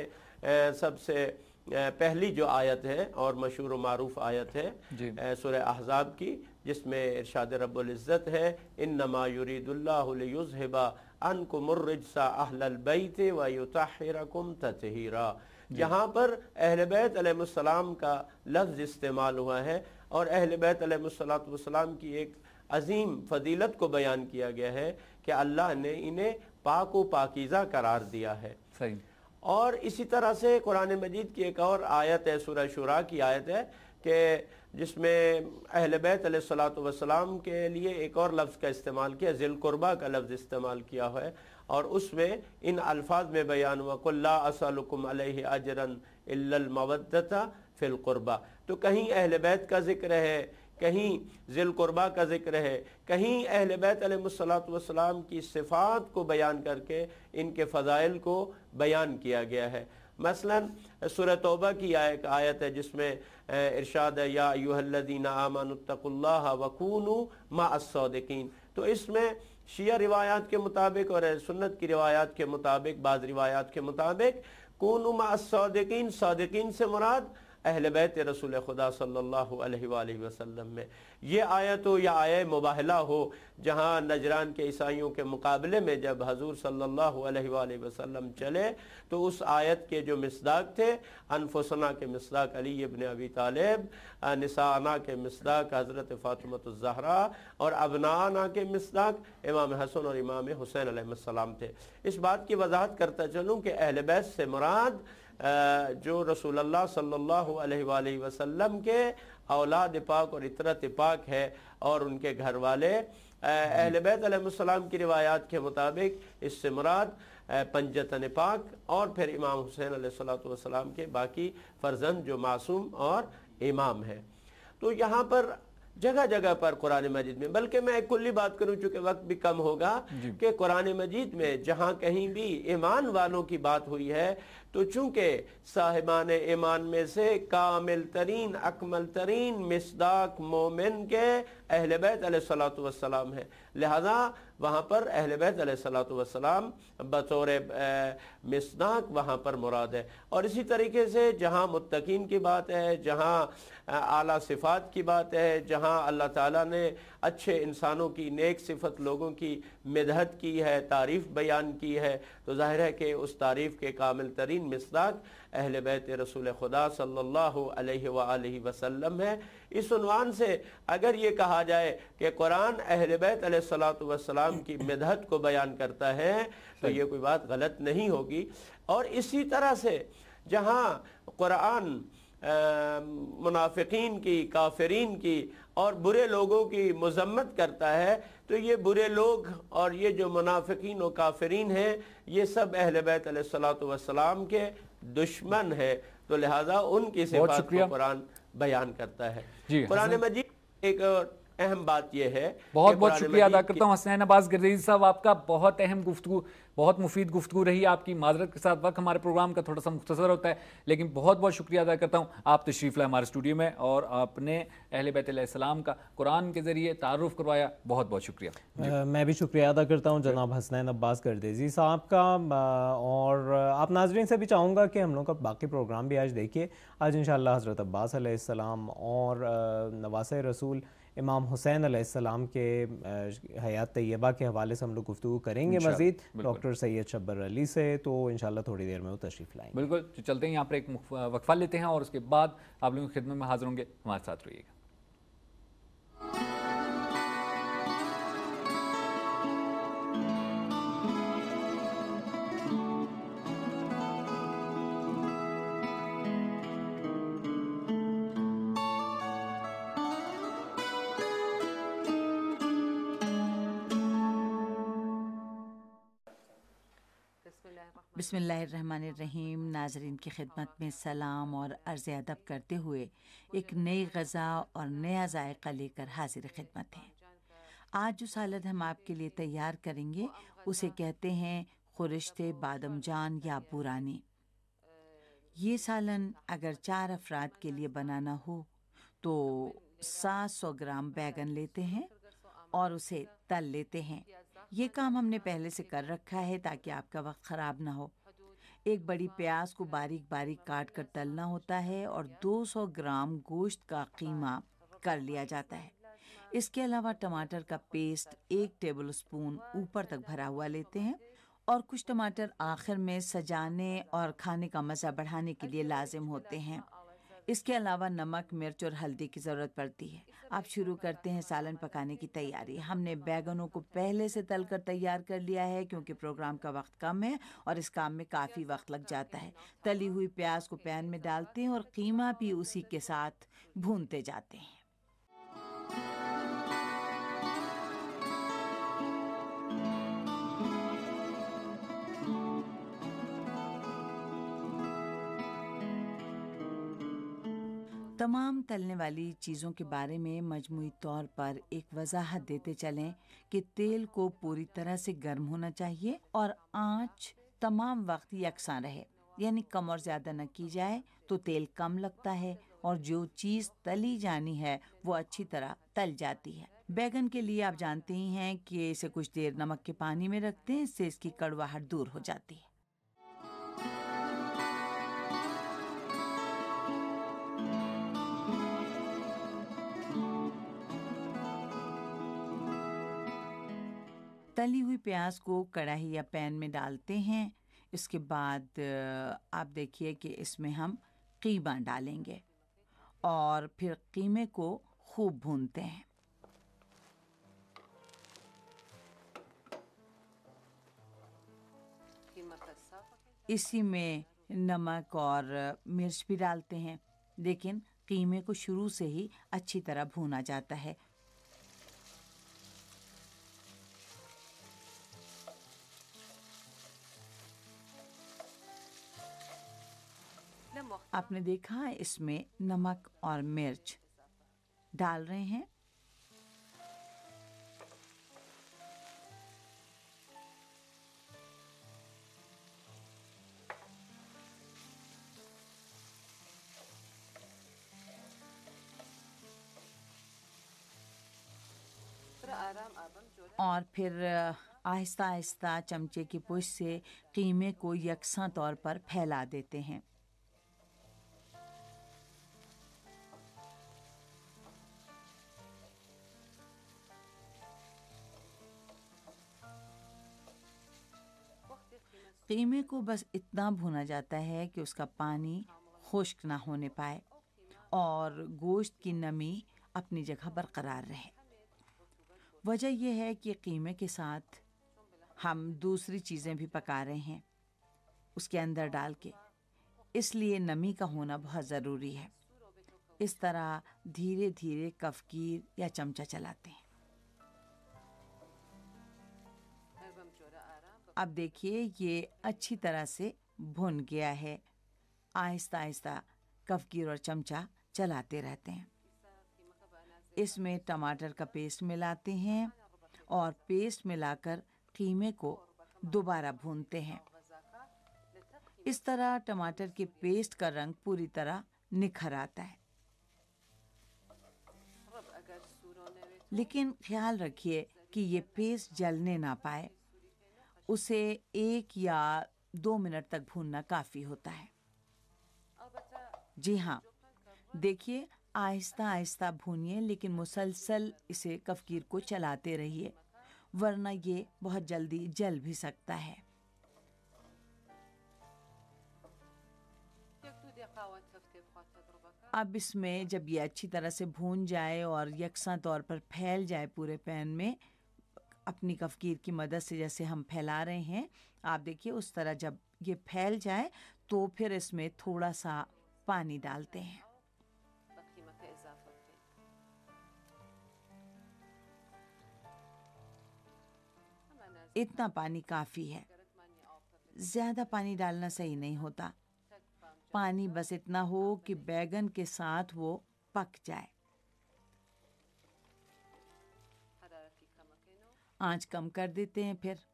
سب سے پہلی جو آیت ہے اور مشہور و معروف آیت ہے سورہ احزاب کی, جس میں ارشاد رب العزت ہے انما یرید اللہ لیذھب عنکم الرجس اہل البیت ویطہرکم تطہیرا. جہاں پر اہل بیت علیہ السلام کا لفظ استعمال ہوا ہے اور اہل بیت علیہ الصلوۃ والسلام کی ایک عظیم فضیلت کو بیان کیا گیا ہے کہ اللہ نے انہیں پاک و پاکیزہ قرار دیا ہے. صحیح. اور اسی طرح سے قرآن مجید کی ایک اور آیت ہے, سورہ شورا کی آیت ہے, کہ جس میں اہل بیت علیہ الصلوۃ والسلام کے لیے ایک اور لفظ کا استعمال کیا, ذی القربہ کا لفظ استعمال کیا ہوا ہے, اور اس میں ان الفاظ میں بیان ہوا قل لا اسألکم علیہ اجرا الا المودۃ فی القربہ. تو کہیں اہل بیت کا ذکر ہے, کہیں ذی القربہ کا ذکر ہے, کہیں اہل بیت علیہ الصلوۃ والسلام کی صفات کو بیان کر کے ان کے فضائل کو بیان کیا گیا ہے. مثلا سورہ توبہ کی ایک آیت ہے جس میں ارشاد ہے یا ایھا الذین آمنوا اتقوا اللہ وکونوا مع الصادقین. تو اس میں شیعہ روایات کے مطابق اور سنت کی روایات کے مطابق, بعض روایات کے مطابق کونوا مع الصادقین, صادقین سے مراد اہل بیت رسول خدا صلی اللہ علیہ وآلہ وسلم میں. یہ آیت ہو یا آیہ مباہلہ ہو, جہاں نجران کے عیسائیوں کے مقابلے میں جب حضور صلی اللہ علیہ وآلہ وسلم چلے تو اس آیت کے جو مصداق تھے, انفسنا کے مصداق علی ابن ابی طالب, نساءنا کے مصداق حضرت فاطمۃ الزہرا, اور ابناءنا کے مصداق امام حسن اور امام حسین علیہ السلام تھے. اس بات کی وضاحت کرتا چلوں کہ اہل بیت سے مراد جو رسول اللہ صلی اللہ علیہ وآلہ وسلم کے اولاد پاک اور اطرت پاک ہے, اور ان کے گھر والے. اہل بیت علیہ السلام کی روایات کے مطابق اس سے مراد پنجتن پاک اور پھر امام حسین علیہ السلام کے باقی فرزند جو معصوم اور امام ہے. تو یہاں پر جگہ جگہ پر قرآن مجید میں, بلکہ میں ایک کلی بات کروں چونکہ وقت بھی کم ہوگا, کہ قرآن مجید میں جہاں کہیں بھی ایمان والوں کی بات ہوئی ہے تو چونکہ صاحبان ایمان میں سے کامل ترین اکمل ترین مصداق مومن کے اہل بیت علیہ الصلوۃ والسلام ہے, لہذا وہاں پر اہل بیت علیہ الصلوۃ والسلام بطور مصداق وہاں پر مراد ہے. اور اسی طریقے سے جہاں متقین کی بات ہے, جہاں اعلیٰ صفات کی بات ہے, جہاں اللہ تعالیٰ نے اچھے انسانوں کی نیک صفت لوگوں کی مدحت کی ہے, تعریف بیان کی ہے, تو ظاہر ہے کہ اس تعریف کے کامل ترین مصداق اہل بیت رسول خدا صلی اللہ علیہ وآلہ وسلم ہے. اس عنوان سے اگر یہ کہا جائے کہ قرآن اہل بیت علیہ الصلوۃ والسلام کی مدحت کو بیان کرتا ہے تو یہ کوئی بات غلط نہیں ہوگی. اور اسی طرح سے جہاں قرآن منافقین کی, کافرین کی اور برے لوگوں کی مذمت کرتا ہے تو یہ برے لوگ اور یہ جو منافقین و کافرین ہیں یہ سب اہل بیت علیہ الصلوۃ والسلام کے دشمن ہیں, تو لہٰذا ان کی صفات کو قرآن بیان کرتا ہے. قرآن مجید ایک اہم بات یہ ہے بہت بہت شکریہ ادا کرتا ہوں حسنین عباس گردیزی صاحب، آپ کا بہت اہم گفتگو، بہت مفید گفتگو رہی آپ کی. معذرت کے ساتھ وقت ہمارے پروگرام کا تھوڑا سا مختصر ہوتا ہے، لیکن بہت بہت شکریہ ادا کرتا ہوں آپ تشریف لائے ہمارے اسٹوڈیو میں اور آپ نے اہل بیت علیہ السلام کا قرآن کے ذریعے تعارف کروایا. بہت بہت شکریہ. میں بھی شکریہ ادا کرتا ہوں جناب حسنین عباس گردیزی صاحب کا، اور آپ ناظرین سے بھی چاہوں گا کہ ہم لوگ کا باقی پروگرام بھی آج دیکھیے. آج انشاءاللہ حضرت عباس علیہ السلام اور نواسۂ رسول امام حسین علیہ السلام کے حیات طیبہ کے حوالے سے ہم لوگ گفتگو کریں گے مزید ڈاکٹر سید شبر علی سے، تو انشاءاللہ تھوڑی دیر میں وہ تشریف لائیں گے. بالکل، چلتے ہیں یہاں پر ایک وقفہ لیتے ہیں اور اس کے بعد آپ لوگوں کی خدمت میں حاضر ہوں گے. ہمارے ساتھ رہیے گا. بسم اللہ الرحمن الرحیم. ناظرین کی خدمت میں سلام اور عرض ادب کرتے ہوئے ایک نئی غذا اور نیا ذائقہ لے کر حاضر خدمت ہیں. آج جو سالن ہم آپ کے لیے تیار کریں گے اسے کہتے ہیں خورشت بادم جان یا بورانی. یہ سالن اگر چار افراد کے لیے بنانا ہو تو سات سو گرام بیگن لیتے ہیں اور اسے تل لیتے ہیں. یہ کام ہم نے پہلے سے کر رکھا ہے تاکہ آپ کا وقت خراب نہ ہو. ایک بڑی پیاز کو باریک باریک کاٹ کر تلنا ہوتا ہے اور دو سو گرام گوشت کا قیمہ کر لیا جاتا ہے. اس کے علاوہ ٹماٹر کا پیسٹ ایک ٹیبل اسپون اوپر تک بھرا ہوا لیتے ہیں اور کچھ ٹماٹر آخر میں سجانے اور کھانے کا مزہ بڑھانے کے لیے لازم ہوتے ہیں. اس کے علاوہ نمک، مرچ اور ہلدی کی ضرورت پڑتی ہے. آپ شروع کرتے ہیں سالن پکانے کی تیاری. ہم نے بیگنوں کو پہلے سے تل کر تیار کر لیا ہے کیونکہ پروگرام کا وقت کم ہے اور اس کام میں کافی وقت لگ جاتا ہے. تلی ہوئی پیاز کو پین میں ڈالتے ہیں اور قیمہ بھی اسی کے ساتھ بھونتے جاتے ہیں. تمام تلنے والی چیزوں کے بارے میں مجموعی طور پر ایک وضاحت دیتے چلیں کہ تیل کو پوری طرح سے گرم ہونا چاہیے اور آنچ تمام وقت یکساں رہے، یعنی کم اور زیادہ نہ کی جائے تو تیل کم لگتا ہے اور جو چیز تلی جانی ہے وہ اچھی طرح تل جاتی ہے. بیگن کے لیے آپ جانتے ہی ہیں کہ اسے کچھ دیر نمک کے پانی میں رکھتے ہیں، اس سے اس کی کڑواہٹ دور ہو جاتی ہے. تلی ہوئی پیاز کو کڑاہی یا پین میں ڈالتے ہیں. اس کے بعد آپ دیکھیے کہ اس میں ہم قیمہ ڈالیں گے اور پھر قیمے کو خوب بھونتے ہیں. اسی میں نمک اور مرچ بھی ڈالتے ہیں، لیکن قیمے کو شروع سے ہی اچھی طرح بھونا جاتا ہے. آپ نے دیکھا اس میں نمک اور مرچ ڈال رہے ہیں. اور پھر آہستہ آہستہ چمچے کی پش سے قیمے کو یکساں طور پر پھیلا دیتے ہیں. قیمے کو بس اتنا بھونا جاتا ہے کہ اس کا پانی خشک نہ ہونے پائے اور گوشت کی نمی اپنی جگہ برقرار رہے. وجہ یہ ہے کہ قیمے کے ساتھ ہم دوسری چیزیں بھی پکا رہے ہیں اس کے اندر ڈال کے، اس لیے نمی کا ہونا بہت ضروری ہے. اس طرح دھیرے دھیرے کفگیر یا چمچہ چلاتے ہیں. اب دیکھیے یہ اچھی طرح سے بھن گیا ہے. آہستہ آہستہ کفگیر اور چمچہ چلاتے رہتے ہیں. اس میں ٹماٹر کا پیسٹ ملاتے ہیں اور پیسٹ ملا کر قیمے کو دوبارہ بھونتے ہیں۔ اس طرح ٹماٹر کے پیسٹ کا رنگ پوری طرح نکھر آتا ہے۔ لیکن خیال رکھیے کہ یہ پیسٹ جلنے نہ پائے، اسے ایک یا دو منٹ تک بھوننا کافی ہوتا ہے۔ جی ہاں، دیکھیے آہستہ آہستہ بھونیے، لیکن مسلسل اسے کفگیر کو چلاتے رہیے، ورنہ یہ بہت جلدی جل بھی سکتا ہے۔ اب اس میں جب یہ اچھی طرح سے بھون جائے اور یکساں طور پر پھیل جائے پورے پین میں، اپنی کفگیر کی مدد سے جیسے ہم پھیلا رہے ہیں، آپ دیکھیے اس طرح جب یہ پھیل جائے تو پھر اس میں تھوڑا سا پانی ڈالتے ہیں۔ اتنا پانی کافی ہے، زیادہ پانی ڈالنا صحیح نہیں ہوتا۔ پانی بس اتنا ہو کہ بیگن کے ساتھ وہ پک جائے۔ آنچ کم کر دیتے ہیں پھر،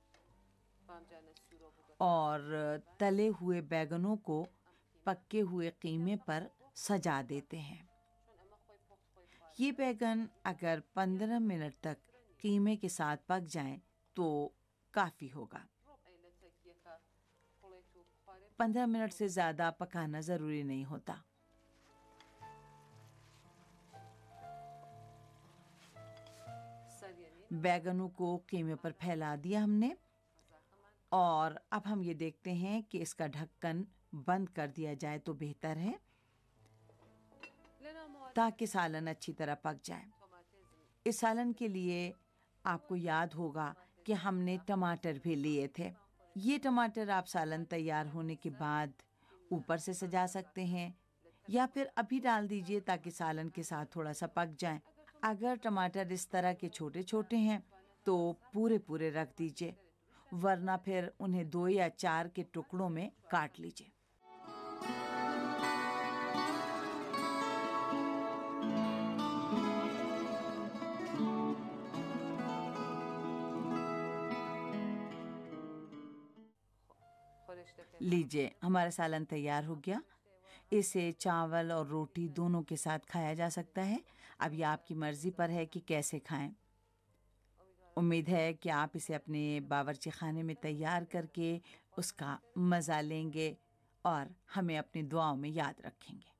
اور تلے ہوئے بیگنوں کو پکے ہوئے قیمے پر سجا دیتے ہیں۔ یہ بیگن اگر پندرہ منٹ تک قیمے کے ساتھ پک جائیں تو کافی ہوگا۔ پندرہ منٹ سے زیادہ پکانا ضروری نہیں ہوتا۔ بیگنوں کو قیمے پر پھیلا دیا ہم نے، اور اب ہم یہ دیکھتے ہیں کہ اس کا ڈھکن بند کر دیا جائے تو بہتر ہے، تاکہ سالن اچھی طرح پک جائے۔ اس سالن کے لیے آپ کو یاد ہوگا کہ ہم نے ٹماٹر بھی لیے تھے۔ یہ ٹماٹر آپ سالن تیار ہونے کے بعد اوپر سے سجا سکتے ہیں، یا پھر ابھی ڈال دیجئے تاکہ سالن کے ساتھ تھوڑا سا پک جائیں۔ اگر ٹماٹر اس طرح کے چھوٹے چھوٹے ہیں تو پورے پورے رکھ دیجئے، ورنہ پھر انہیں دو یا چار کے ٹکڑوں میں کاٹ لیجئے۔ لیجئے، ہمارا سالن تیار ہو گیا۔ اسے چاول اور روٹی دونوں کے ساتھ کھایا جا سکتا ہے۔ اب یہ آپ کی مرضی پر ہے کہ کیسے کھائیں۔ امید ہے کہ آپ اسے اپنے باورچی خانے میں تیار کر کے اس کا مزہ لیں گے اور ہمیں اپنی دعاؤں میں یاد رکھیں گے۔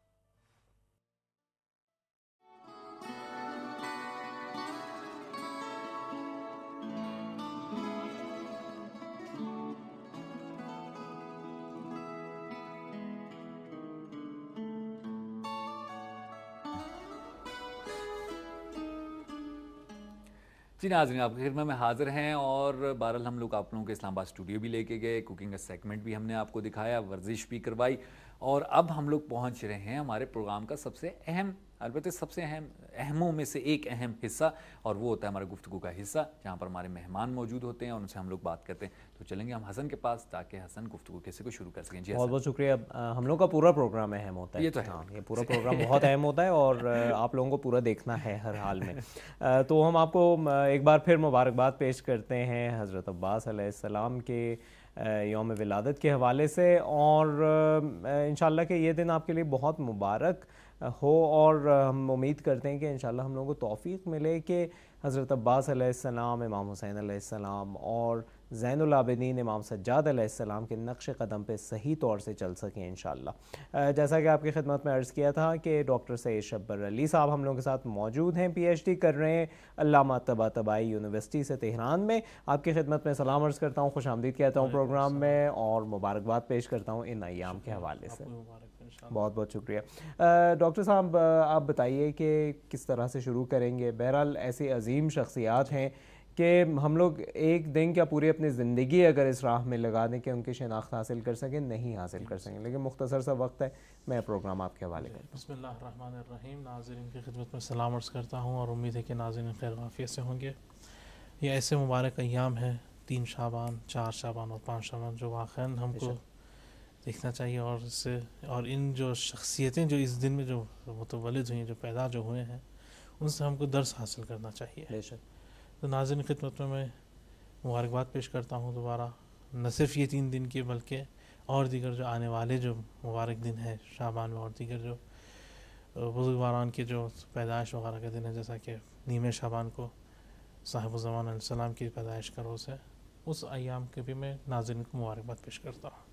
جی ناظرین، آپ کی خدمت میں حاضر ہیں، اور بہرحال ہم لوگ آپ لوگوں کے اسلام آباد اسٹوڈیو بھی لے کے گئے، کوکنگ کا سیگمنٹ بھی ہم نے آپ کو دکھایا، ورزش بھی کروائی، اور اب ہم لوگ پہنچ رہے ہیں ہمارے پروگرام کا سب سے اہم، البتہ سب سے اہم اہموں میں سے ایک اہم حصہ، اور وہ ہوتا ہے ہمارا گفتگو کا حصہ، جہاں پر ہمارے مہمان موجود ہوتے ہیں اور ان سے ہم لوگ بات کرتے ہیں۔ تو چلیں گے ہم حسن کے پاس تاکہ حسن گفتگو کیسے کو شروع کر سکیں۔ جی بہت بہت شکریہ۔ ہم لوگ کا پورا پروگرام اہم ہوتا ہے، یہ تو ہے، ہاں یہ پورا پروگرام بہت اہم ہوتا ہے، اور آپ لوگوں کو پورا دیکھنا ہے ہر حال میں۔ تو ہم آپ کو ایک بار پھر مبارکباد پیش کرتے ہیں حضرت عباس علیہ السلام کے یوم ولادت کے حوالے سے، اور انشاءاللہ کہ یہ دن آپ کے لیے بہت مبارک ہو، اور ہم امید کرتے ہیں کہ انشاءاللہ ہم لوگوں کو توفیق ملے کہ حضرت عباس علیہ السلام، امام حسین علیہ السلام اور زین العابدین امام سجاد علیہ السلام کے نقش قدم پہ صحیح طور سے چل سکیں انشاءاللہ۔ جیسا کہ آپ کی خدمت میں عرض کیا تھا کہ ڈاکٹر سید شبر علی صاحب ہم لوگوں کے ساتھ موجود ہیں، پی ایچ ڈی کر رہے ہیں علامہ طباطبائی یونیورسٹی سے تہران میں۔ آپ کی خدمت میں سلام عرض کرتا ہوں، خوش آمدید کہتا ہوں پروگرام میں، اور مبارکباد پیش کرتا ہوں ان ایام کے حوالے سے۔ بہت بہت شکریہ۔ ڈاکٹر صاحب آپ بتائیے کہ کس طرح سے شروع کریں گے؟ بہرحال ایسی عظیم شخصیات ہیں کہ ہم لوگ ایک دن کیا پوری اپنی زندگی اگر اس راہ میں لگا دیں کہ ان کی شناخت حاصل کر سکیں، نہیں حاصل کر سکیں، لیکن مختصر سا وقت ہے، میں پروگرام آپ کے حوالے کرتا ہوں۔ بسم اللہ الرحمن الرحیم۔ ناظرین کی خدمت میں سلام عرض کرتا ہوں، اور امید ہے کہ ناظرین خیر عافیت سے ہوں گے۔ یہ ایسے مبارک ایام ہیں، تین شعبان، چار شعبان اور پانچ شعبان، جو واقعاً ہم کو دیکھنا چاہیے، اور اس سے اور ان جو شخصیتیں جو اس دن میں جو متولد ہوئی ہیں، جو پیدا جو ہوئے ہیں، ان سے ہم کو درس حاصل کرنا چاہیے. تو ناظرین خدمت میں میں مبارکباد پیش کرتا ہوں دوبارہ، نہ صرف یہ تین دن کی بلکہ اور دیگر جو آنے والے جو مبارک دن ہیں شعبان میں، اور دیگر جو بزرگواران کے جو پیدائش وغیرہ کے دن ہیں، جیسا کہ نیمے شعبان کو صاحب الزمان علیہ السلام کی پیدائش کا روز ہے، اس ایام کے بھی میں ناظرین کو مبارکباد پیش کرتا ہوں.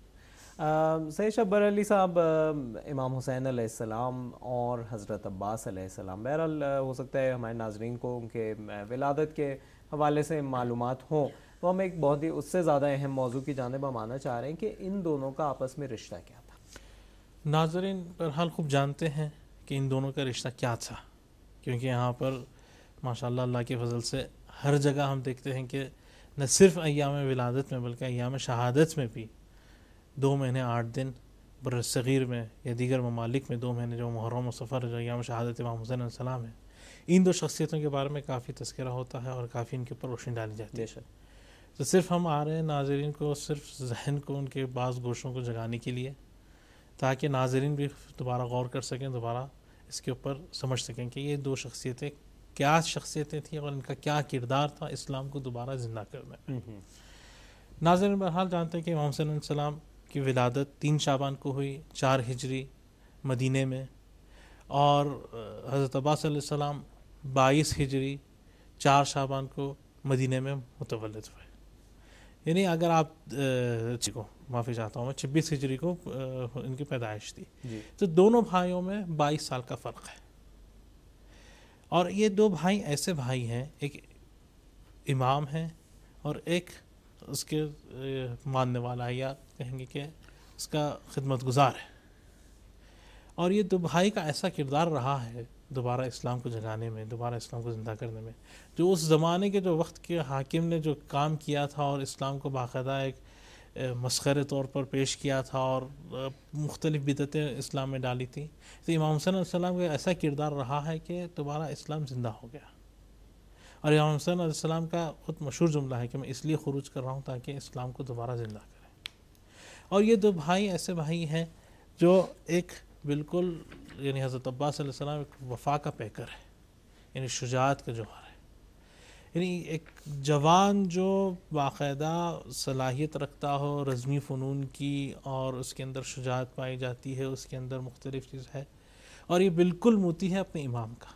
سید شبر علی صاحب، امام حسین علیہ السلام اور حضرت عباس علیہ السلام، بہرحال ہو سکتا ہے ہمارے ناظرین کو ان کے ولادت کے حوالے سے معلومات ہوں، تو ہم ایک بہت ہی اس سے زیادہ اہم موضوع کی جانب ہم آنا چاہ رہے ہیں کہ ان دونوں کا آپس میں رشتہ کیا تھا. ناظرین بہرحال خوب جانتے ہیں کہ ان دونوں کا رشتہ کیا تھا، کیونکہ یہاں پر ماشاءاللہ اللہ کے فضل سے ہر جگہ ہم دیکھتے ہیں کہ نہ صرف ایام ولادت میں بلکہ ایام شہادت میں بھی دو مہینے آٹھ دن، بر صغیر میں یا دیگر ممالک میں دو مہینے جو محرم و صفر جو ایام شہادت امام حسین علیہ السلام ہے، ان دو شخصیتوں کے بارے میں کافی تذکرہ ہوتا ہے اور کافی ان کے اوپر روشنی ڈالی جاتی ہے. تو صرف ہم آ رہے ہیں ناظرین کو صرف ذہن کو ان کے بعض گوشوں کو جگانے کے لیے، تاکہ ناظرین بھی دوبارہ غور کر سکیں، دوبارہ اس کے اوپر سمجھ سکیں کہ یہ دو شخصیتیں کیا شخصیتیں تھیں اور ان کا کیا کردار تھا اسلام کو دوبارہ زندہ کرنے میں. ناظرین بہرحال جانتے ہیں کہ امام حسین علیہ السلام کی ولادت تین شعبان کو ہوئی، چار ہجری مدینے میں، اور حضرت عباس علیہ السلام بائیس ہجری چار شعبان کو مدینے میں متولد ہوئے. یعنی اگر آپ کو معافی چاہتا ہوں میں چھبیس ہجری کو ان کی پیدائش تھی جی. تو دونوں بھائیوں میں بائیس سال کا فرق ہے، اور یہ دو بھائی ایسے بھائی ہیں، ایک امام ہیں اور ایک اس کے ماننے والا ہے، یا کہیں گے کہ اس کا خدمت گزار ہے. اور یہ دو بھائی کا ایسا کردار رہا ہے دوبارہ اسلام کو جگانے میں، دوبارہ اسلام کو زندہ کرنے میں، جو اس زمانے کے جو وقت کے حاکم نے جو کام کیا تھا اور اسلام کو باقاعدہ ایک مسخرے طور پر پیش کیا تھا اور مختلف بدعتیں اسلام میں ڈالی تھی، تو امام حسین علیہ السلام کا ایسا کردار رہا ہے کہ دوبارہ اسلام زندہ ہو گیا. اور امام حسین علیہ السلام کا خود مشہور جملہ ہے کہ میں اس لیے خروج کر رہا ہوں تاکہ اسلام کو دوبارہ زندہ کریں. اور یہ دو بھائی ایسے بھائی ہیں جو ایک بالکل یعنی حضرت عباس علیہ السلام ایک وفا کا پیکر ہے، یعنی شجاعت کا جوہر ہے، یعنی ایک جوان جو باقاعدہ صلاحیت رکھتا ہو رزمی فنون کی اور اس کے اندر شجاعت پائی جاتی ہے، اس کے اندر مختلف چیز ہے، اور یہ بالکل موتی ہے اپنے امام کا.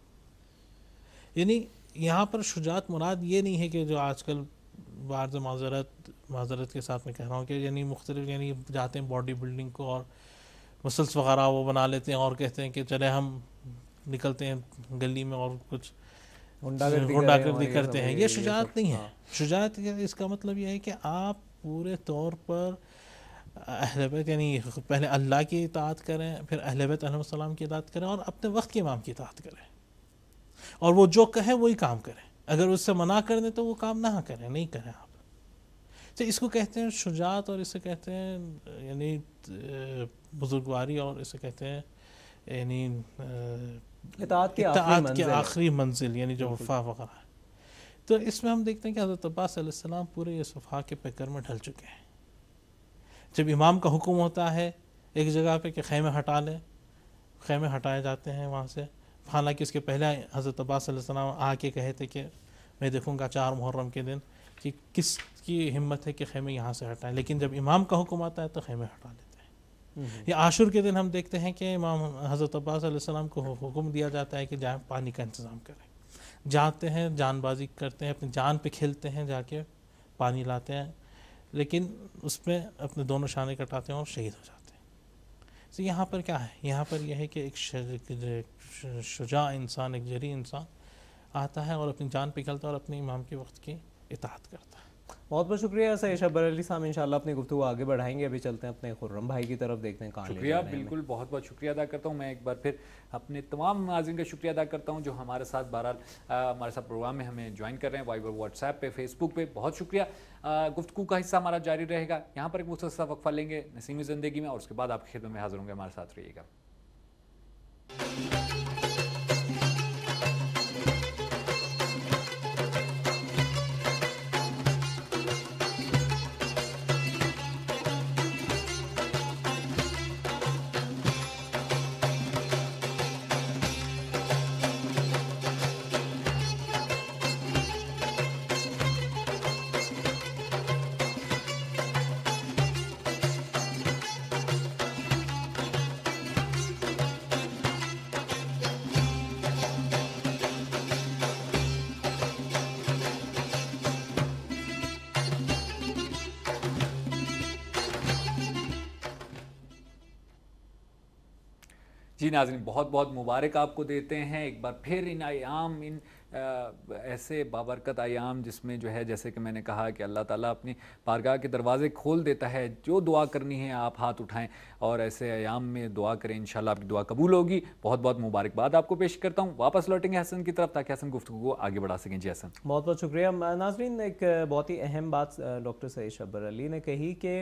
یعنی یہاں پر شجاعت مراد یہ نہیں ہے کہ جو آج کل بعض معذرت معذرت کے ساتھ میں کہہ رہا ہوں کہ یعنی مختلف یعنی جاتے ہیں باڈی بلڈنگ کو اور مسلس وغیرہ وہ بنا لیتے ہیں اور کہتے ہیں کہ چلے ہم نکلتے ہیں گلی میں اور کچھ غنڈہ گردی کرتے ہیں. یہ شجاعت نہیں ہے. شجاعت اس کا مطلب یہ ہے کہ آپ پورے طور پر اہل بیت یعنی پہلے اللہ کی اطاعت کریں، پھر اہل بیت علیہ السلام کی اطاعت کریں اور اپنے وقت کے امام کی اطاعت کریں، اور وہ جو کہیں وہی کام کریں. اگر اس سے منع کر دیں تو وہ کام نہ کریں، نہیں کریں آپ. تو اس کو کہتے ہیں شجاعت، اور اسے کہتے ہیں یعنی بزرگواری، اور اسے کہتے ہیں یعنی اطاعت کی آخری منزل یعنی جو وفا وغیرہ ہے. تو اس میں ہم دیکھتے ہیں کہ حضرت عباس علیہ السلام پورے اس وفا کے پیکر میں ڈھل چکے ہیں. جب امام کا حکم ہوتا ہے ایک جگہ پہ کہ خیمے ہٹا لیں، خیمے ہٹائے جاتے ہیں وہاں سے. حالانکہ اس کے پہلے حضرت عباس علیہ السلام آ کے کہے تھے کہ میں دیکھوں گا چار محرم کے دن کہ کس کی ہمت ہے کہ خیمے یہاں سے ہٹائیں، لیکن جب امام کا حکم آتا ہے تو خیمے ہٹا لیتے ہیں. یا عاشور کے دن ہم دیکھتے ہیں کہ امام حضرت عباس علیہ السلام کو حکم دیا جاتا ہے کہ جائیں پانی کا انتظام کریں. جاتے ہیں، جان بازی کرتے ہیں، اپنی جان پہ کھیلتے ہیں، جا کے پانی لاتے ہیں، لیکن اس میں اپنے دونوں شانے کٹاتے ہیں اور شہید ہو جاتے ہیں. تو یہاں پر کیا ہے؟ یہاں پر یہ ہے کہ ایک شجاع انسان، ایک جری انسان آتا ہے اور اپنی جان پہ کھیلتا ہے اور اپنے امام کے وقت کی اطاعت کرتا ہے. بہت بہت شکریہ سید شبر علی صاحب. انشاءاللہ اپنی گفتگو آگے بڑھائیں گے. ابھی چلتے ہیں اپنے خرم بھائی کی طرف، دیکھتے ہیں کہاں لے شکریہ. بالکل بہت بہت شکریہ ادا کرتا ہوں. میں ایک بار پھر اپنے تمام ناظرین کا شکریہ ادا کرتا ہوں جو ہمارے ساتھ بہرحال ہمارے ساتھ پروگرام میں ہمیں جوائن کر رہے ہیں، وائبر، واٹس ایپ پہ، فیس بک پہ. بہت شکریہ. گفتگو کا حصہ ہمارا جاری رہے گا. یہاں پر ایک مختصر وقفہ لیں گے نسیمی زندگی میں، اور اس کے بعد آپ کی خدمت میں حاضر ہوں گے. ہمارے ساتھ رہیے گا. جی ناظرین، بہت بہت مبارک آپ کو دیتے ہیں ایک بار پھر ان ایام، ان ایسے بابرکت ایام جس میں جو ہے جیسے کہ میں نے کہا کہ اللہ تعالیٰ اپنی بارگاہ کے دروازے کھول دیتا ہے. جو دعا کرنی ہے آپ ہاتھ اٹھائیں اور ایسے ایام میں دعا کریں، انشاءاللہ آپ کی دعا قبول ہوگی. بہت بہت مبارکباد آپ کو پیش کرتا ہوں. واپس لوٹیں گے حسن کی طرف تاکہ حسن گفتگو کو آگے بڑھا سکیں. جی حسن. بہت بہت شکریہ. ناظرین، ایک بہت ہی اہم بات ڈاکٹر سعید شبر علی نے کہی کہ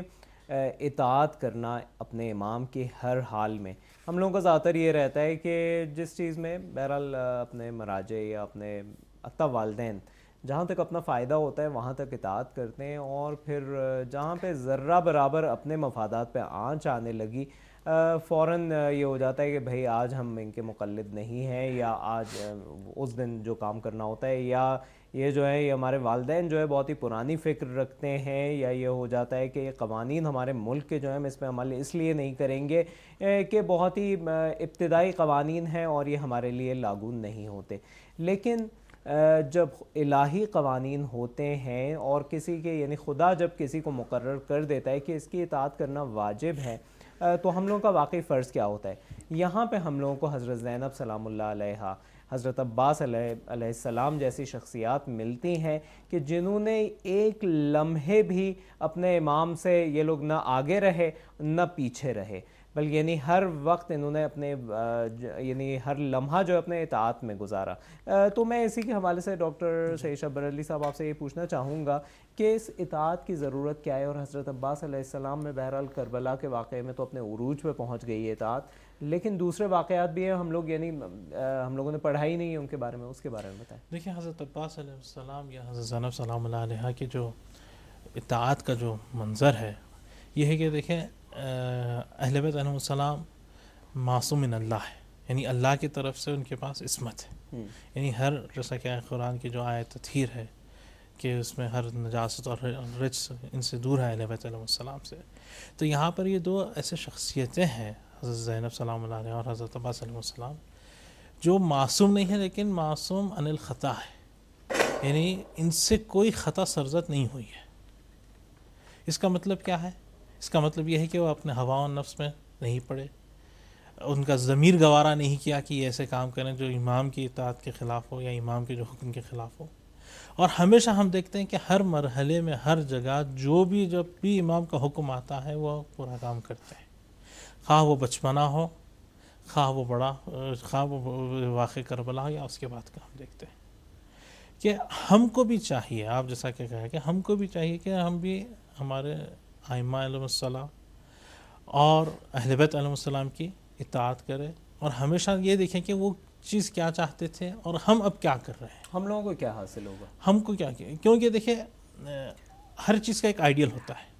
اطاعت کرنا اپنے امام کے ہر حال میں. ہم لوگوں کا زیادہ تر یہ رہتا ہے کہ جس چیز میں بہرحال اپنے مراجع یا اپنے حتیٰ والدین جہاں تک اپنا فائدہ ہوتا ہے وہاں تک اطاعت کرتے ہیں، اور پھر جہاں پہ ذرہ برابر اپنے مفادات پہ آنچ آنے لگی فوراً یہ ہو جاتا ہے کہ بھئی آج ہم ان کے مقلد نہیں ہیں، یا آج اس دن جو کام کرنا ہوتا ہے، یا یہ جو ہے یہ ہمارے والدین جو ہے بہت ہی پرانی فکر رکھتے ہیں، یا یہ ہو جاتا ہے کہ یہ قوانین ہمارے ملک کے جو ہیں ہم اس پہ عمل اس لیے نہیں کریں گے کہ بہت ہی ابتدائی قوانین ہیں اور یہ ہمارے لیے لاگو نہیں ہوتے. لیکن جب الہی قوانین ہوتے ہیں اور کسی کے یعنی خدا جب کسی کو مقرر کر دیتا ہے کہ اس کی اطاعت کرنا واجب ہے، تو ہم لوگوں کا واقعی فرض کیا ہوتا ہے؟ یہاں پہ ہم لوگوں کو حضرت زینب سلام اللہ علیہا، حضرت عباس علیہ علیہ السلام جیسی شخصیات ملتی ہیں کہ جنہوں نے ایک لمحے بھی اپنے امام سے یہ لوگ نہ آگے رہے نہ پیچھے رہے، بلکہ یعنی ہر وقت انہوں نے اپنے یعنی ہر لمحہ جو اپنے اطاعت میں گزارا. تو میں اسی کے حوالے سے ڈاکٹر سعید شبر علی صاحب آپ سے یہ پوچھنا چاہوں گا کہ اس اطاعت کی ضرورت کیا ہے؟ اور حضرت عباس علیہ السلام میں بہرحال کربلا کے واقعے میں تو اپنے عروج پہ پہنچ گئی ہے اطاعت، لیکن دوسرے واقعات بھی ہیں ہم لوگ یعنی ہم لوگوں نے پڑھا ہی نہیں ہے ان کے بارے میں، اس کے بارے میں بتائیں. دیکھیں، حضرت عباس علیہ السلام یا حضرت زینب سلام اللہ علیہ کی جو اطاعت کا جو منظر ہے یہ ہے کہ دیکھیں اہل بیت علیہ السلام معصوم من اللہ ہے، یعنی اللہ کی طرف سے ان کے پاس عصمت ہے. یعنی ہر جیسا کہ قرآن کی جو آیت تطہیر ہے کہ اس میں ہر نجاست اور رجس ان سے دور ہے اہل بیت علیہ السلام سے. تو یہاں پر یہ دو ایسے شخصیتیں ہیں، حضرت زینب سلام اللہ علیہ اور حضرت عباس علیہ السلام، جو معصوم نہیں ہے لیکن معصوم عن الخطا ہے، یعنی ان سے کوئی خطا سرزد نہیں ہوئی ہے. اس کا مطلب کیا ہے؟ اس کا مطلب یہ ہے کہ وہ اپنے ہوا و نفس میں نہیں پڑے، ان کا ضمیر گوارا نہیں کیا کہ یہ ایسے کام کریں جو امام کی اطاعت کے خلاف ہو یا امام کے جو حکم کے خلاف ہو. اور ہمیشہ ہم دیکھتے ہیں کہ ہر مرحلے میں ہر جگہ جو بھی جب بھی امام کا حکم آتا ہے وہ پورا کام کرتے ہیں، خواہ وہ بچپنا ہو، خواہ وہ بڑا، خواہ وہ واقع کربلا ہو یا اس کے بعد کا. ہم دیکھتے ہیں کہ ہم کو بھی چاہیے، آپ جیسا کہ کہا کہ ہم کو بھی چاہیے کہ ہم بھی ہمارے ائمہ علیہ السلام اور اہل بیت علیہ السلام کی اطاعت کرے، اور ہمیشہ یہ دیکھیں کہ وہ چیز کیا چاہتے تھے اور ہم اب کیا کر رہے ہیں، ہم لوگوں کو کیا حاصل ہوگا، ہم کو کیا کیا. کیونکہ دیکھیں ہر چیز کا ایک آئیڈیل ہوتا ہے.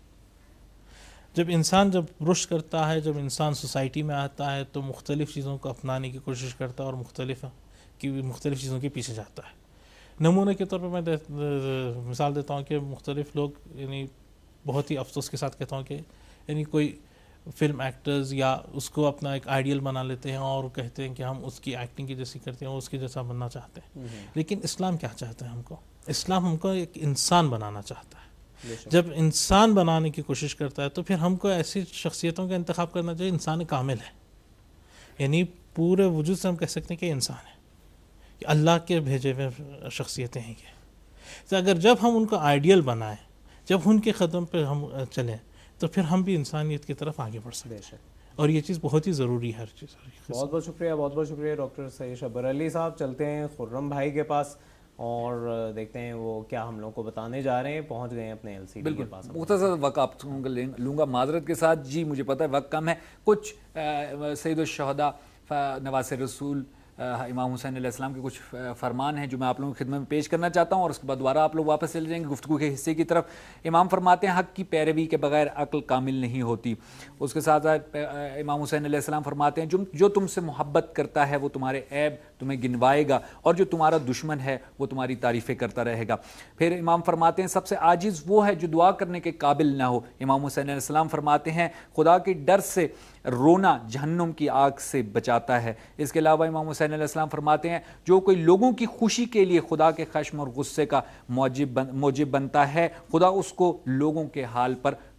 جب انسان جب رشد کرتا ہے، جب انسان سوسائٹی میں آتا ہے تو مختلف چیزوں کو اپنانے کی کوشش کرتا ہے اور مختلف کی مختلف چیزوں کے پیچھے جاتا ہے. نمونے کے طور پر میں مثال دیتا ہوں کہ مختلف لوگ یعنی بہت ہی افسوس کے ساتھ کہتا ہوں کہ یعنی کوئی فلم ایکٹرز یا اس کو اپنا ایک آئیڈیل بنا لیتے ہیں اور کہتے ہیں کہ ہم اس کی ایکٹنگ کی جیسی کرتے ہیں، اس کی جیسا بننا چاہتے ہیں. لیکن اسلام کیا چاہتا ہے؟ ہم کو اسلام ہم کو ایک انسان بنانا چاہتا ہے. جب انسان بنانے کی کوشش کرتا ہے تو پھر ہم کو ایسی شخصیتوں کا انتخاب کرنا چاہیے انسان کامل ہے، یعنی پورے وجود سے ہم کہہ سکتے ہیں کہ انسان ہے، کہ اللہ کے بھیجے ہوئے شخصیتیں ہیں یہ. تو اگر جب ہم ان کو آئیڈیل بنائیں، جب ان کے قدم پہ ہم چلیں تو پھر ہم بھی انسانیت کی طرف آگے بڑھ سکتے ہیں، اور یہ چیز بہت ہی ضروری ہے ہر چیز. بہت بہت شکریہ، بہت بہت شکریہ ڈاکٹر سعید شبر علی صاحب. چلتے ہیں خرم بھائی کے پاس اور دیکھتے ہیں وہ کیا ہم لوگوں کو بتانے جا رہے ہیں. پہنچ گئے ہیں اپنے ایل سی ڈی کے پاس. مختصر وقت آپ لوں گا معذرت کے ساتھ. جی مجھے پتہ ہے وقت کم ہے. کچھ سید الشہداء نواسر رسول امام حسین علیہ السلام کے کچھ فرمان ہیں جو میں آپ لوگوں کی خدمت میں پیش کرنا چاہتا ہوں، اور اس کے بعد دوبارہ آپ لوگ واپس چلے جائیں گے گفتگو کے حصے کی طرف. امام فرماتے ہیں حق کی پیروی کے بغیر عقل کامل نہیں ہوتی. اس کے ساتھ ساتھ امام حسین علیہ السلام فرماتے ہیں جو جو تم سے محبت کرتا ہے وہ تمہارے عیب تمہیں گنوائے گا، اور جو تمہارا دشمن ہے وہ تمہاری تعریفیں کرتا رہے گا. پھر امام فرماتے ہیں سب سے عاجز وہ ہے جو دعا کرنے کے قابل نہ ہو. امام حسین علیہ السلام فرماتے ہیں خدا کے ڈر سے رونا جہنم کی آگ سے بچاتا ہے. اس کے علاوہ امام حسین علیہ السلام فرماتے ہیں جو کوئی لوگوں کی خوشی کے لیے خدا کے خشم اور غصے کا موجب بن موجب بنتا ہے، خدا اس کو لوگوں کے حال پر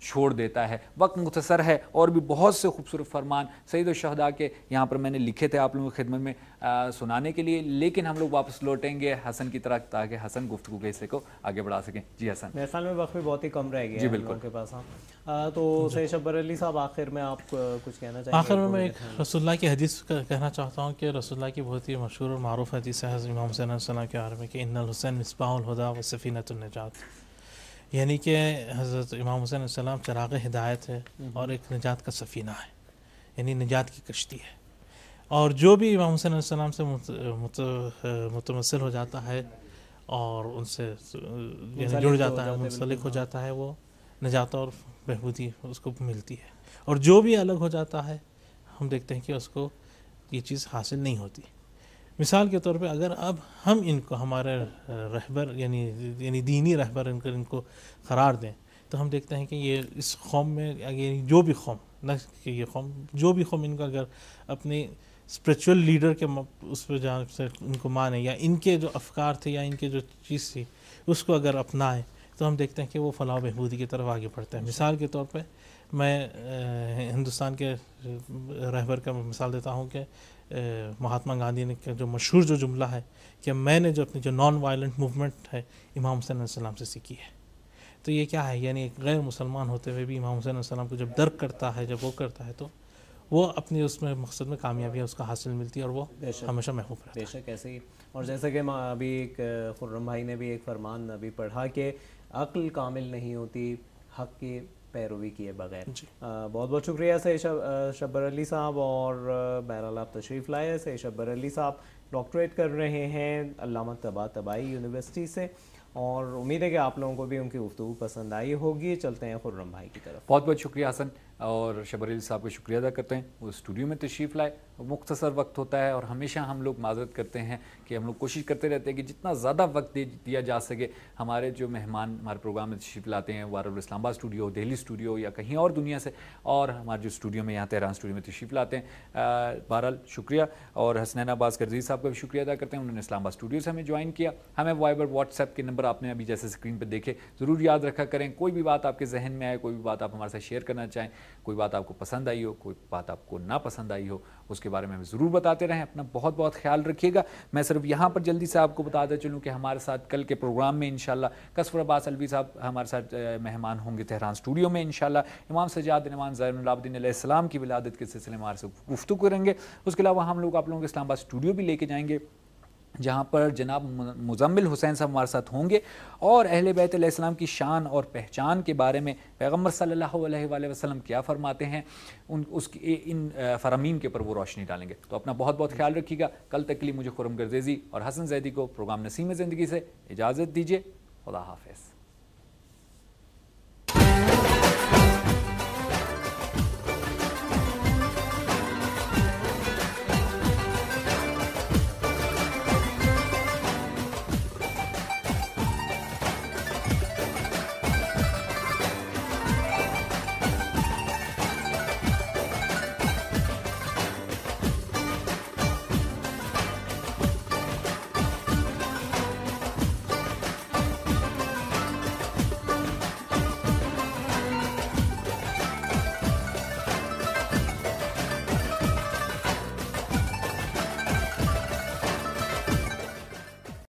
چھوڑ دیتا ہے. وقت مختصر ہے اور بھی بہت سے خوبصورت فرمان سید الشہداء کے یہاں پر میں نے لکھے تھے آپ لوگوں کی خدمت میں سنانے کے لیے, لیکن ہم لوگ واپس لوٹیں گے حسن کی طرح تاکہ حسن گفتگو کے حصے کو آگے بڑھا سکیں. جی حسن. میرے خیال میں وقت بھی بہت ہی کم رہ گیا جی ہے بالکل ہم لوگوں کے پاس. ہاں تو سید شبر علی صاحب آخر میں آپ کچھ کہنا چاہیں گے؟ آخر میں میں ایک رسول اللہ کی حدیث کہنا چاہتا ہوں کہ رسول اللہ کی بہت ہی مشہور اور معروف حدیث ہے حضرت امام حسین علیہ السلام کے بارے میں کہ ان الحسین مصباح الہدیٰ و سفینۃ النجات, یعنی کہ حضرت امام حسین علیہ السلام چراغ ہدایت ہے اور ایک نجات کا سفینہ ہے, یعنی نجات کی کشتی ہے. اور جو بھی امام حسین علیہ السلام سے متمثل ہو جاتا ہے اور ان سے جڑ جاتا ہے, منسلک ہو جاتا ہے, وہ نجات اور بہبودی اس کو ملتی ہے. اور جو بھی الگ ہو جاتا ہے ہم دیکھتے ہیں کہ اس کو یہ چیز حاصل نہیں ہوتی. مثال کے طور پہ اگر اب ہم ان کو ہمارے رہبر یعنی یعنی دینی رہبر ان کو ان کو قرار دیں تو ہم دیکھتے ہیں کہ یہ اس قوم میں یعنی جو بھی قوم نہ کہ یہ قوم جو بھی قوم ان کا اگر اپنی اسپریچول لیڈر کے اس پہ جہاں سے ان کو مانے یا ان کے جو افکار تھے یا ان کے جو چیز تھی اس کو اگر اپنائیں تو ہم دیکھتے ہیں کہ وہ فلاح و بہبودی کی طرف آگے بڑھتے ہیں. مثال کے طور پہ میں ہندوستان کے رہبر کا مثال دیتا ہوں کہ مہاتما گاندھی نے جو مشہور جو جملہ ہے کہ میں نے جو اپنی جو نان وائلنٹ موومنٹ ہے امام حسین علیہ السلام سے سیکھی ہے. تو یہ کیا ہے, یعنی ایک غیر مسلمان ہوتے ہوئے بھی امام حسین علیہ السلام کو جب درک کرتا ہے, جب وہ کرتا ہے تو وہ اپنی اس میں مقصد میں کامیابی اس کا حاصل ملتی ہے اور وہ ہمیشہ محبوب رہتا ہے. بے شک ایسے ہی. اور جیسا کہ ابھی ایک خرم بھائی نے بھی ایک فرمان ابھی پڑھا کہ عقل کامل نہیں ہوتی حق کی پیروی کیے بغیر. بہت بہت شکریہ سید شبر علی صاحب, اور بہرحال آپ تشریف لائے. سید شبر علی صاحب ڈاکٹریٹ کر رہے ہیں علامہ طباطبائی یونیورسٹی سے, اور امید ہے کہ آپ لوگوں کو بھی ان کی گفتگو پسند آئی ہوگی. چلتے ہیں خرم بھائی کی طرف. بہت بہت شکریہ حسن, اور شبر علی صاحب کا شکریہ ادا کرتے ہیں, وہ اسٹوڈیو میں تشریف لائے. مختصر وقت ہوتا ہے اور ہمیشہ ہم لوگ معذرت کرتے ہیں کہ ہم لوگ کوشش کرتے رہتے ہیں کہ جتنا زیادہ وقت دیا جا سکے. ہمارے جو مہمان ہمارے پروگرام میں تشریف لاتے ہیں وار الاسلام آباد اسٹوڈیو, دہلی اسٹوڈیو یا کہیں اور دنیا سے, اور ہمارے جو اسٹوڈیو میں یہاں تہران اسٹوڈیو میں تشریف لاتے ہیں, بہرحال شکریہ. اور حسنین عباس کرزی صاحب کا بھی شکریہ ادا کرتے ہیں, انہوں نے اسلام آباد اسٹوڈیو سے ہمیں جوائن کیا. ہمیں وائبر واٹس ایپ کے نمبر آپ نے ابھی جیسے اسکرین پہ دیکھے ضرور یاد رکھا کریں. کوئی بھی بات آپ کے ذہن میں آئے, کوئی بھی بات آپ ہمارے ساتھ شیئر کرنا چاہیں, کوئی بات آپ کو پسند آئی ہو, کوئی بات آپ کو نا پسند آئی ہو, اس کے بارے میں ہمیں ضرور بتاتے رہیں. اپنا بہت بہت خیال رکھیے گا. میں صرف یہاں پر جلدی سے آپ کو بتاتا چلوں کہ ہمارے ساتھ کل کے پروگرام میں انشاءاللہ کسفر عباس الوی صاحب ہمارے ساتھ مہمان ہوں گے تہران اسٹوڈیو میں انشاءاللہ. امام سجاد امام زین العابدین علیہ السلام کی ولادت کے سلسلے میں ہمارے سے گفتگو کریں گے. اس کے علاوہ ہم لوگ آپ لوگوں کے اسلام آباد اسٹوڈیو بھی لے کے جائیں گے جہاں پر جناب مزمل حسین صاحب ہمارے ساتھ ہوں گے, اور اہل بیت علیہ السلام کی شان اور پہچان کے بارے میں پیغمبر صلی اللہ علیہ وآلہ وسلم کیا فرماتے ہیں, ان اس کی ان فرامین کے اوپر وہ روشنی ڈالیں گے. تو اپنا بہت بہت خیال رکھیے گا. کل تک کے لیے مجھے خرم گردیزی اور حسن زیدی کو پروگرام نسیم زندگی سے اجازت دیجیے. خدا حافظ.